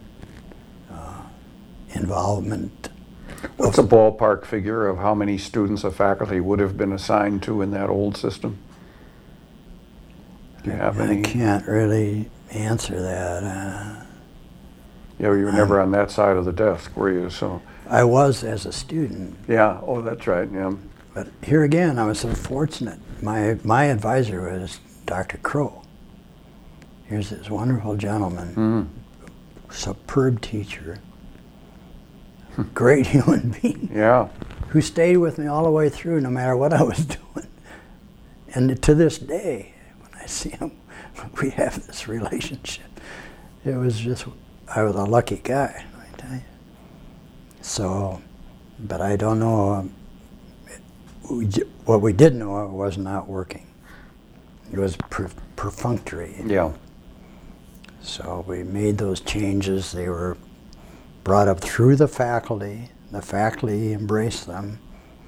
involvement. What's a ballpark figure of how many students a faculty would have been assigned to in that old system? Do you have any? I can't really answer that. You were never on that side of the desk, were you? So I was as a student. Yeah. Oh, that's right. Yeah. But here again, I was so fortunate. My advisor was Dr. Crow. Here's this wonderful gentleman, superb teacher, great human being. Yeah. Who stayed with me all the way through, no matter what I was doing. And to this day, when I see him, we have this relationship. It was just, I was a lucky guy, I tell you. So, but I don't know. What we did know, it was not working. It was perfunctory. Yeah. So we made those changes. They were brought up through the faculty. The faculty embraced them.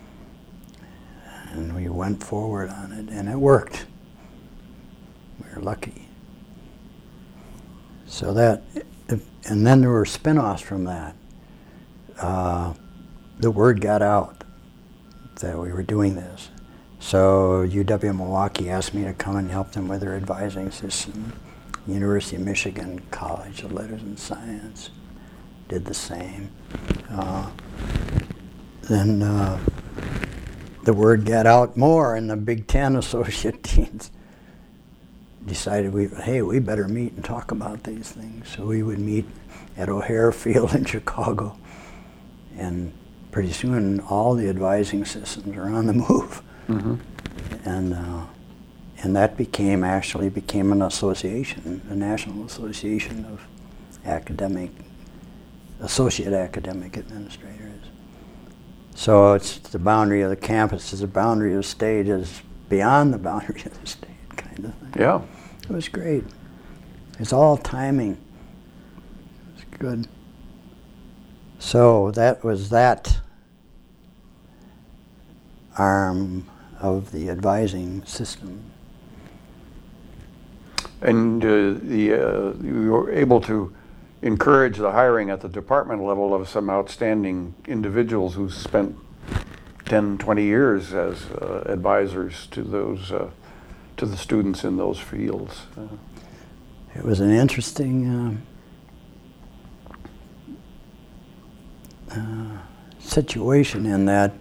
And we went forward on it, and it worked. We were lucky. So that, and then there were spin-offs from that. The word got out that we were doing this. So UW-Milwaukee asked me to come and help them with their advising system. University of Michigan College of Letters and Science did the same. Then the word got out more, and the Big Ten associate deans decided we better meet and talk about these things. So we would meet at O'Hare Field in Chicago, and pretty soon all the advising systems are on the move. Mm-hmm. And that became an association, a National Association of Associate Academic Administrators. So it's the boundary of the campus is the boundary of the state is beyond the boundary of the state, kind of thing. Yeah. It was great. It's all timing. It's good. So that was that arm of the advising system. And you were able to encourage the hiring at the department level of some outstanding individuals who spent 10, 20 years as advisors to the students in those fields. It was an interesting situation in that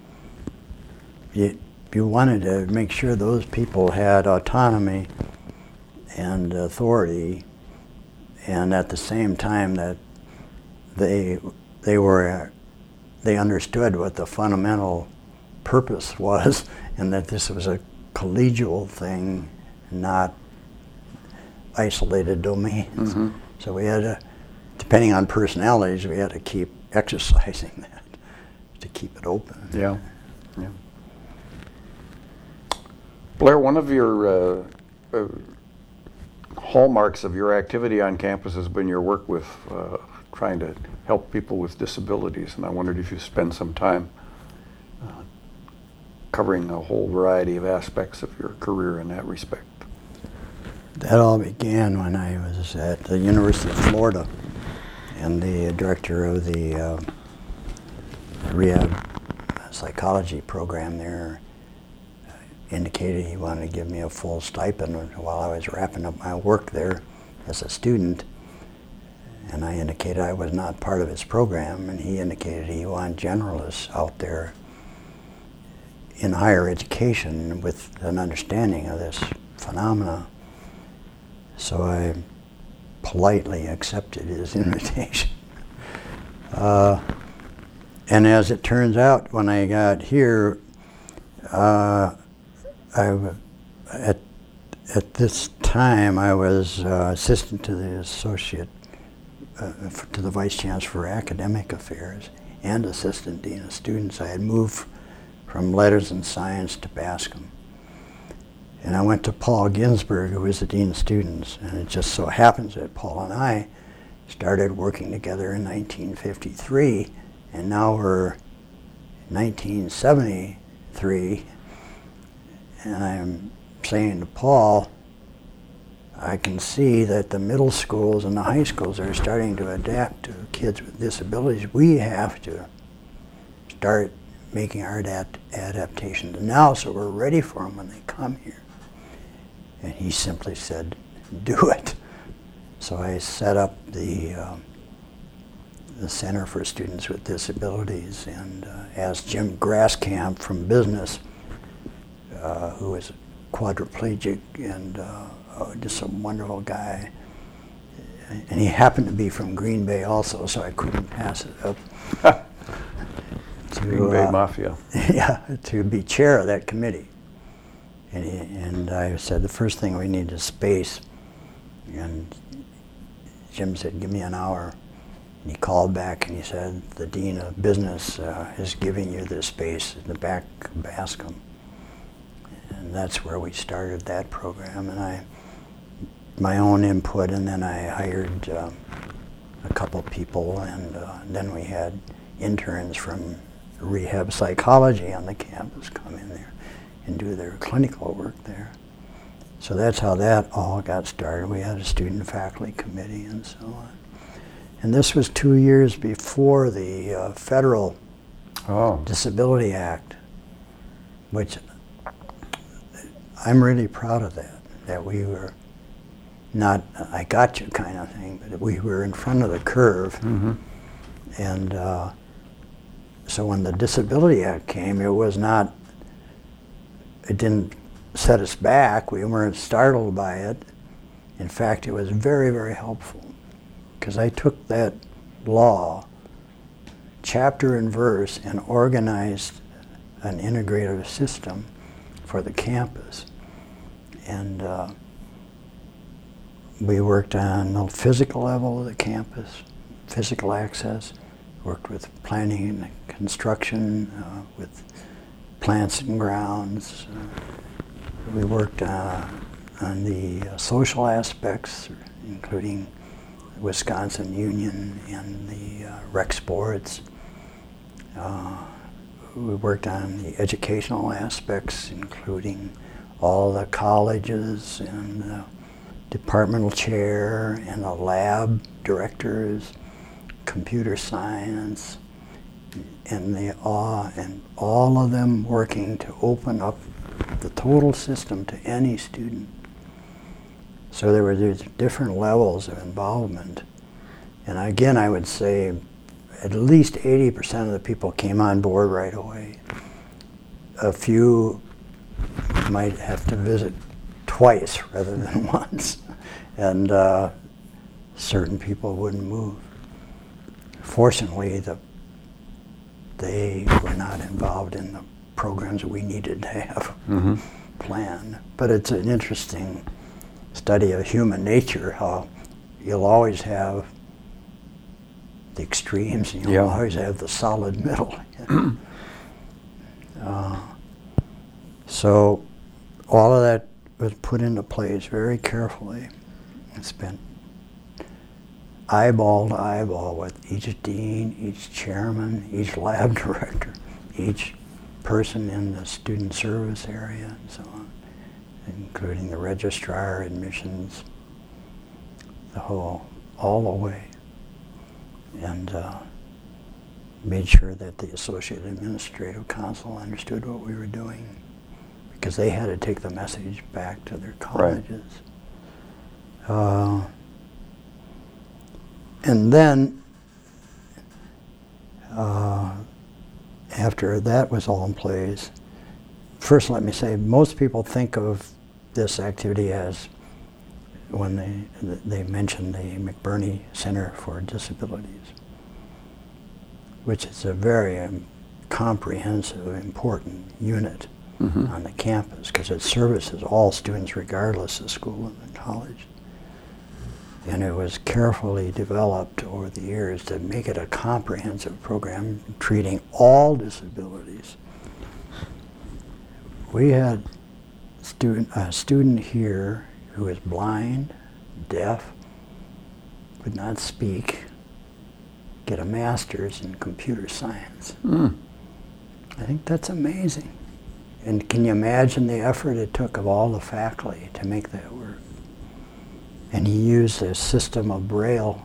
you wanted to make sure those people had autonomy and authority, and at the same time that they understood what the fundamental purpose was, and that this was a collegial thing, not isolated domains. Mm-hmm. So we had to, depending on personalities, we had to keep exercising that to keep it open. Yeah. Yeah. Blair, one of your hallmarks of your activity on campus has been your work with trying to help people with disabilities, and I wondered if you spend some time covering a whole variety of aspects of your career in that respect. That all began when I was at the University of Florida, and the director of the rehab psychology program there indicated he wanted to give me a full stipend while I was wrapping up my work there as a student. And I indicated I was not part of his program, and he indicated he wanted generalists out there in higher education with an understanding of this phenomena. So I politely accepted his invitation. And as it turns out, when I got here, At this time, I was assistant to the associate to the vice chancellor for academic affairs and assistant dean of students. I had moved from letters and science to Bascom, and I went to Paul Ginsberg, who was the dean of students. And it just so happens that Paul and I started working together in 1953, and now we're 1973, and I'm saying to Paul, I can see that the middle schools and the high schools are starting to adapt to kids with disabilities. We have to start making our adaptations now so we're ready for them when they come here. And he simply said, do it. So I set up the Center for Students with Disabilities, and asked Jim Graskamp from business, who is quadriplegic and just a wonderful guy. And he happened to be from Green Bay also, so I couldn't pass it up. Green Bay Mafia. Yeah, to be chair of that committee. And I said, the first thing we need is space. And Jim said, give me an hour. And he called back and he said, the dean of business is giving you this space in the back of Bascom. And that's where we started that program. And my own input, and then I hired a couple people, and then we had interns from rehab psychology on the campus come in there and do their clinical work there. So that's how that all got started. We had a student faculty committee and so on. And this was 2 years before the federal Disability Act, which I'm really proud of that we were not I got you kind of thing, but we were in front of the curve. Mm-hmm. And so when the Disability Act came, it didn't set us back. We weren't startled by it. In fact, it was very, very helpful, because I took that law, chapter and verse, and organized an integrative system for the campus. And we worked on the physical level of the campus, physical access, worked with planning and construction, with plants and grounds. We worked on the social aspects, including the Wisconsin Union and the rec sports. We worked on the educational aspects, including all the colleges and the departmental chair and the lab directors, computer science, and all of them working to open up the total system to any student. So there were these different levels of involvement. And again, I would say at least 80% of the people came on board right away. A few might have to visit twice rather than once. And certain people wouldn't move. Fortunately, they were not involved in the programs we needed to have planned. But it's an interesting study of human nature, how you'll always have the extremes and you'll always have the solid middle. So all of that was put into place very carefully and spent eyeball to eyeball with each dean, each chairman, each lab director, each person in the student service area and so on, including the registrar, admissions, all the way. And made sure that the Associate Administrative Council understood what we were doing, because they had to take the message back to their colleges. Right. And then, after that was all in place, first let me say, most people think of this activity as, when they mention the McBurney Center for Disabilities, which is a very comprehensive, important unit. on the campus, because it services all students regardless of school and college. And it was carefully developed over the years to make it a comprehensive program treating all disabilities. We had a student here who is blind, deaf, could not speak, get a master's in computer science. I think that's amazing. And can you imagine the effort it took of all the faculty to make that work? And he used a system of Braille,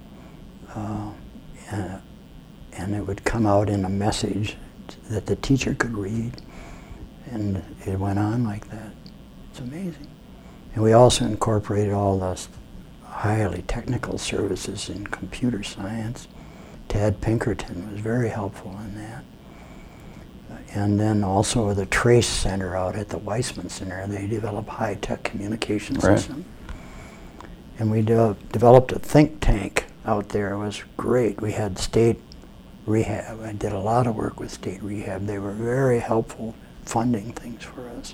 and it would come out in a message that the teacher could read, and it went on like that. It's amazing. And we also incorporated all the highly technical services in computer science. Tad Pinkerton was very helpful in that. And then also the Trace Center out at the Weissman Center, they develop high-tech communication system. And we developed a think tank out there. It was great. We had state rehab. I did a lot of work with state rehab. They were very helpful funding things for us.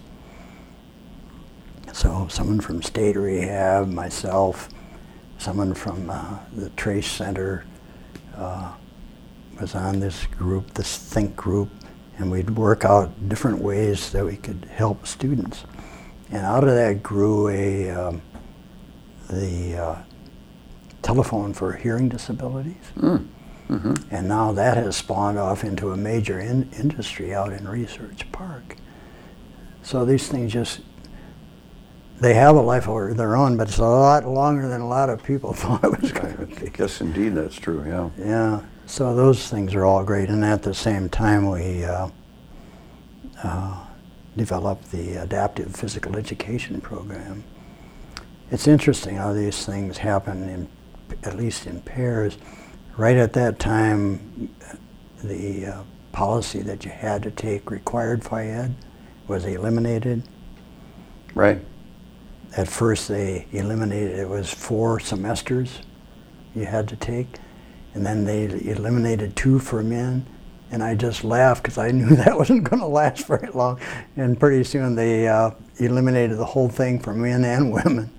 So someone from state rehab, myself, someone from the Trace Center was on this group, this think group, and we'd work out different ways that we could help students. And out of that grew the telephone for hearing disabilities. And now that has spawned off into a major industry out in Research Park. So these things just, they have a life of their own, but it's a lot longer than a lot of people thought it was going to be. Yes, indeed, that's true, yeah. Yeah, so those things are all great, and at the same time we developed the Adaptive Physical Education program. It's interesting how these things happen, at least in pairs. Right at that time, the policy that you had to take required Phy-Ed was eliminated. Right. At first they eliminated, it was 4 semesters you had to take, and then they eliminated 2 for men, and I just laughed because I knew that wasn't going to last very long, and pretty soon they eliminated the whole thing for men and women.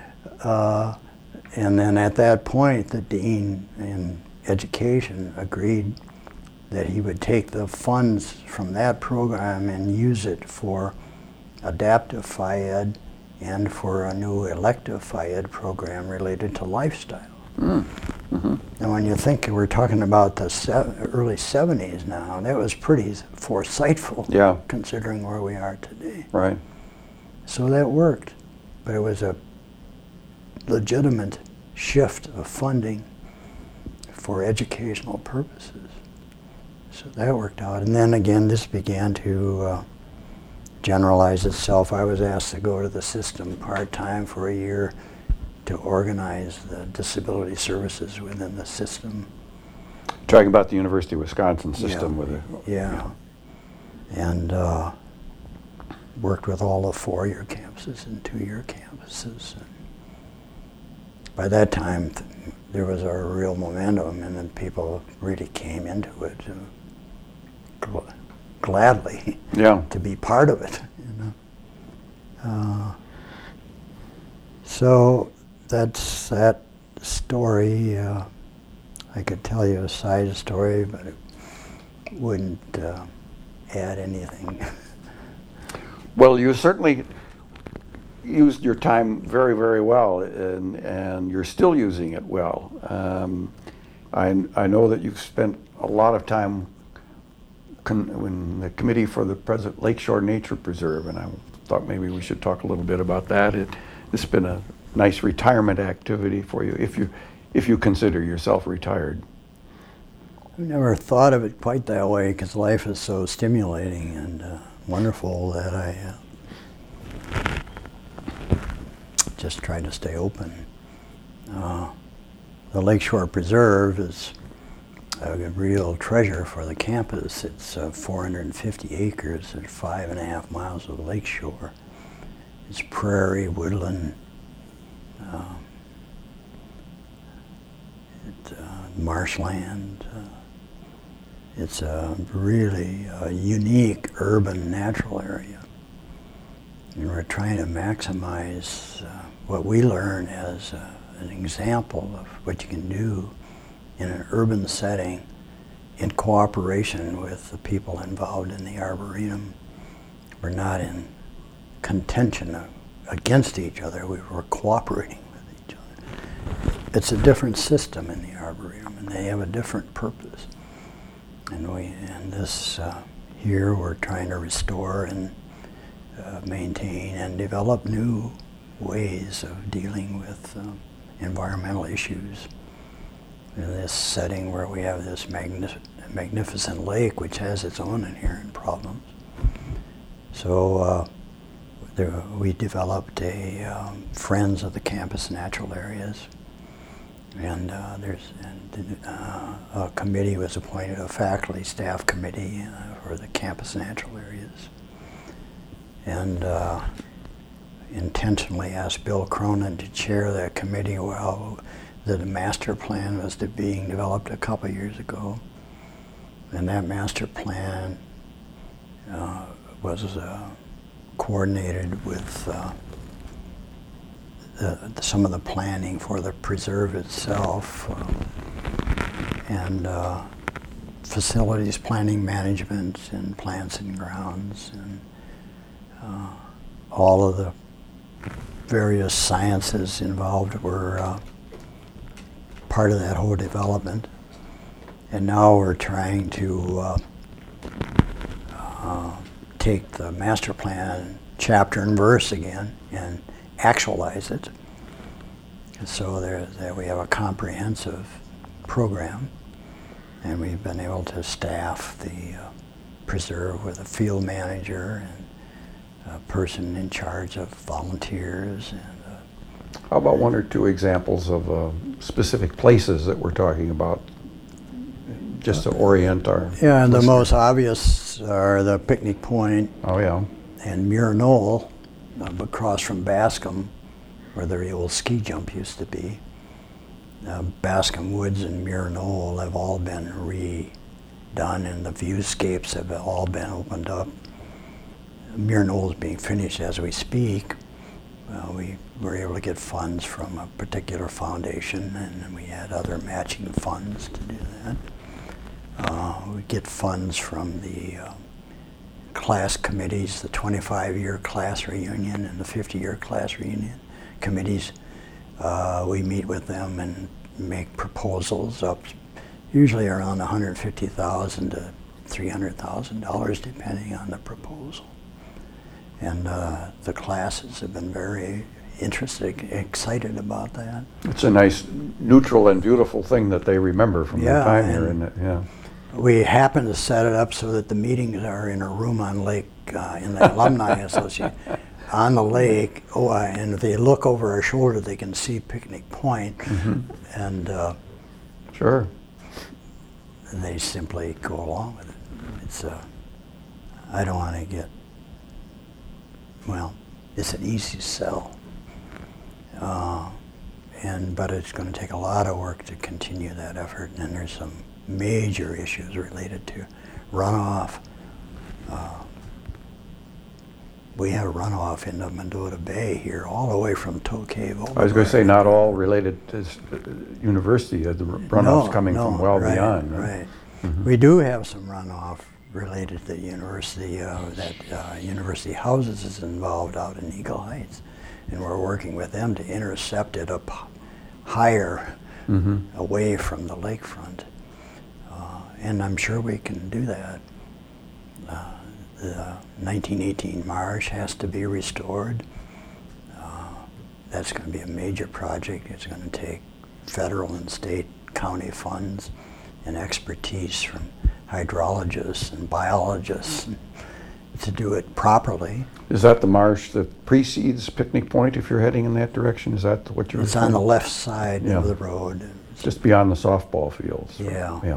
And then at that point, the dean in education agreed that he would take the funds from that program and use it for adaptive Phy-Ed and for a new elective Phy-Ed program related to lifestyle. And when you think we're talking about the early 70s now, that was pretty foresightful, considering where we are today. Right. So that worked, but it was a legitimate shift of funding for educational purposes. So that worked out. And then again, this began to generalize itself. I was asked to go to the system part-time for a year to organize the disability services within the system. Talking about the University of Wisconsin system with it. Yeah. And worked with all the 4-year campuses and 2-year campuses. And by that time, there was a real momentum, and then people really came into it gladly to be part of it. You know? So that's that story. I could tell you a side story, but it wouldn't add anything. Well, you certainly used your time very, very well, and you're still using it well. I know that you've spent a lot of time in the committee for the present Lakeshore Nature Preserve, and I thought maybe we should talk a little bit about that. It's been a nice retirement activity for you, if you consider yourself retired. I've never thought of it quite that way, because life is so stimulating and wonderful that I just try to stay open. The Lakeshore Preserve is a real treasure for the campus. It's 450 acres at 5.5 miles of lakeshore. It's prairie, woodland, marshland. It's a really unique urban natural area. And we're trying to maximize what we learn as an example of what you can do in an urban setting in cooperation with the people involved in the Arboretum. We're not in contention against each other, we're cooperating with each other. It's a different system in the Arboretum, and they have a different purpose. And this here we're trying to restore and maintain and develop new ways of dealing with environmental issues in this setting where we have this magnificent lake which has its own inherent problems. So we developed a Friends of the Campus Natural Areas, and a committee was appointed, a faculty staff committee for the campus natural areas, and intentionally asked Bill Cronin to chair that committee while the master plan was being developed a couple of years ago. And that master plan was coordinated with some of the planning for the preserve itself, and facilities planning management and plants and grounds, and all of the various sciences involved were part of that whole development. And now we're trying to take the master plan chapter and verse again and actualize it. And so there we have a comprehensive program, and we've been able to staff the preserve with a field manager and a person in charge of volunteers. And how about one or two examples of specific places that we're talking about, just to orient our yeah, listeners? The most obvious are the Picnic Point. Oh yeah. And Muir Knoll, across from Bascom, where the old ski jump used to be. Bascom Woods and Muir Knoll have all been redone, and the viewscapes have all been opened up. Muir Knoll is being finished as we speak. We were able to get funds from a particular foundation, and we had other matching funds to do that. We get funds from the class committees, the 25-year class reunion and the 50-year class reunion committees. We meet with them and make proposals up, usually around $150,000 to $300,000, depending on the proposal. And the classes have been very interested, excited about that. It's a nice, neutral and beautiful thing that they remember from their time here. Yeah. We happen to set it up so that the meetings are in a room on Lake, in the Alumni Association, on the lake. And if they look over our shoulder, they can see Picnic Point. Mm-hmm. And sure. And they simply go along with it. It's I don't want to get, well, it's an easy sell. But it's going to take a lot of work to continue that effort, and there's some major issues related to runoff. We have runoff into Mendota Bay here, all the way from Toe Cave over. I was going to say, not all related to university. The runoff's coming from well beyond. Right. Mm-hmm. We do have some runoff related to the university. That University Houses is involved out in Eagle Heights, and we're working with them to intercept it up higher, away from the lakefront. And I'm sure we can do that. The 1918 marsh has to be restored. That's going to be a major project. It's going to take federal and state county funds and expertise from hydrologists and biologists to do it properly. Is that the marsh that precedes Picnic Point if you're heading in that direction? Is that what you're It's on the left side of the road. Just beyond the softball fields. Yeah.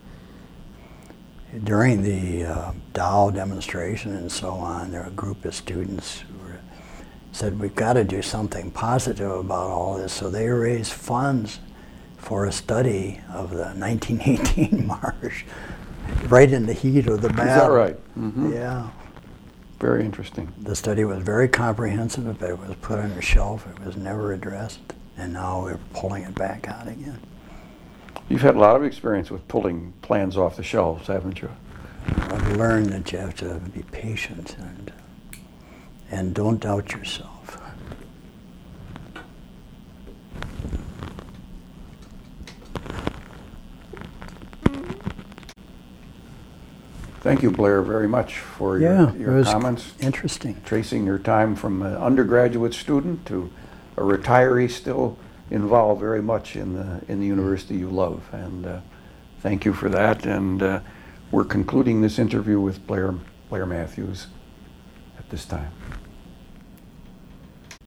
During the Dow demonstration and so on, there were a group of students who said, we've got to do something positive about all this. So they raised funds for a study of the 1918 marsh. right in the heat of the battle. Is that right? Mm-hmm. Yeah. Very interesting. The study was very comprehensive, but it was put on a shelf. It was never addressed, and now we're pulling it back out again. You've had a lot of experience with pulling plans off the shelves, haven't you? I've learned that you have to be patient and don't doubt yourself. Thank you, Blair, very much for Yeah, your it was comments. interesting. Tracing your time from an undergraduate student to a retiree still involved very much in the university you love. And thank you for that. And we're concluding this interview with Blair Matthews at this time.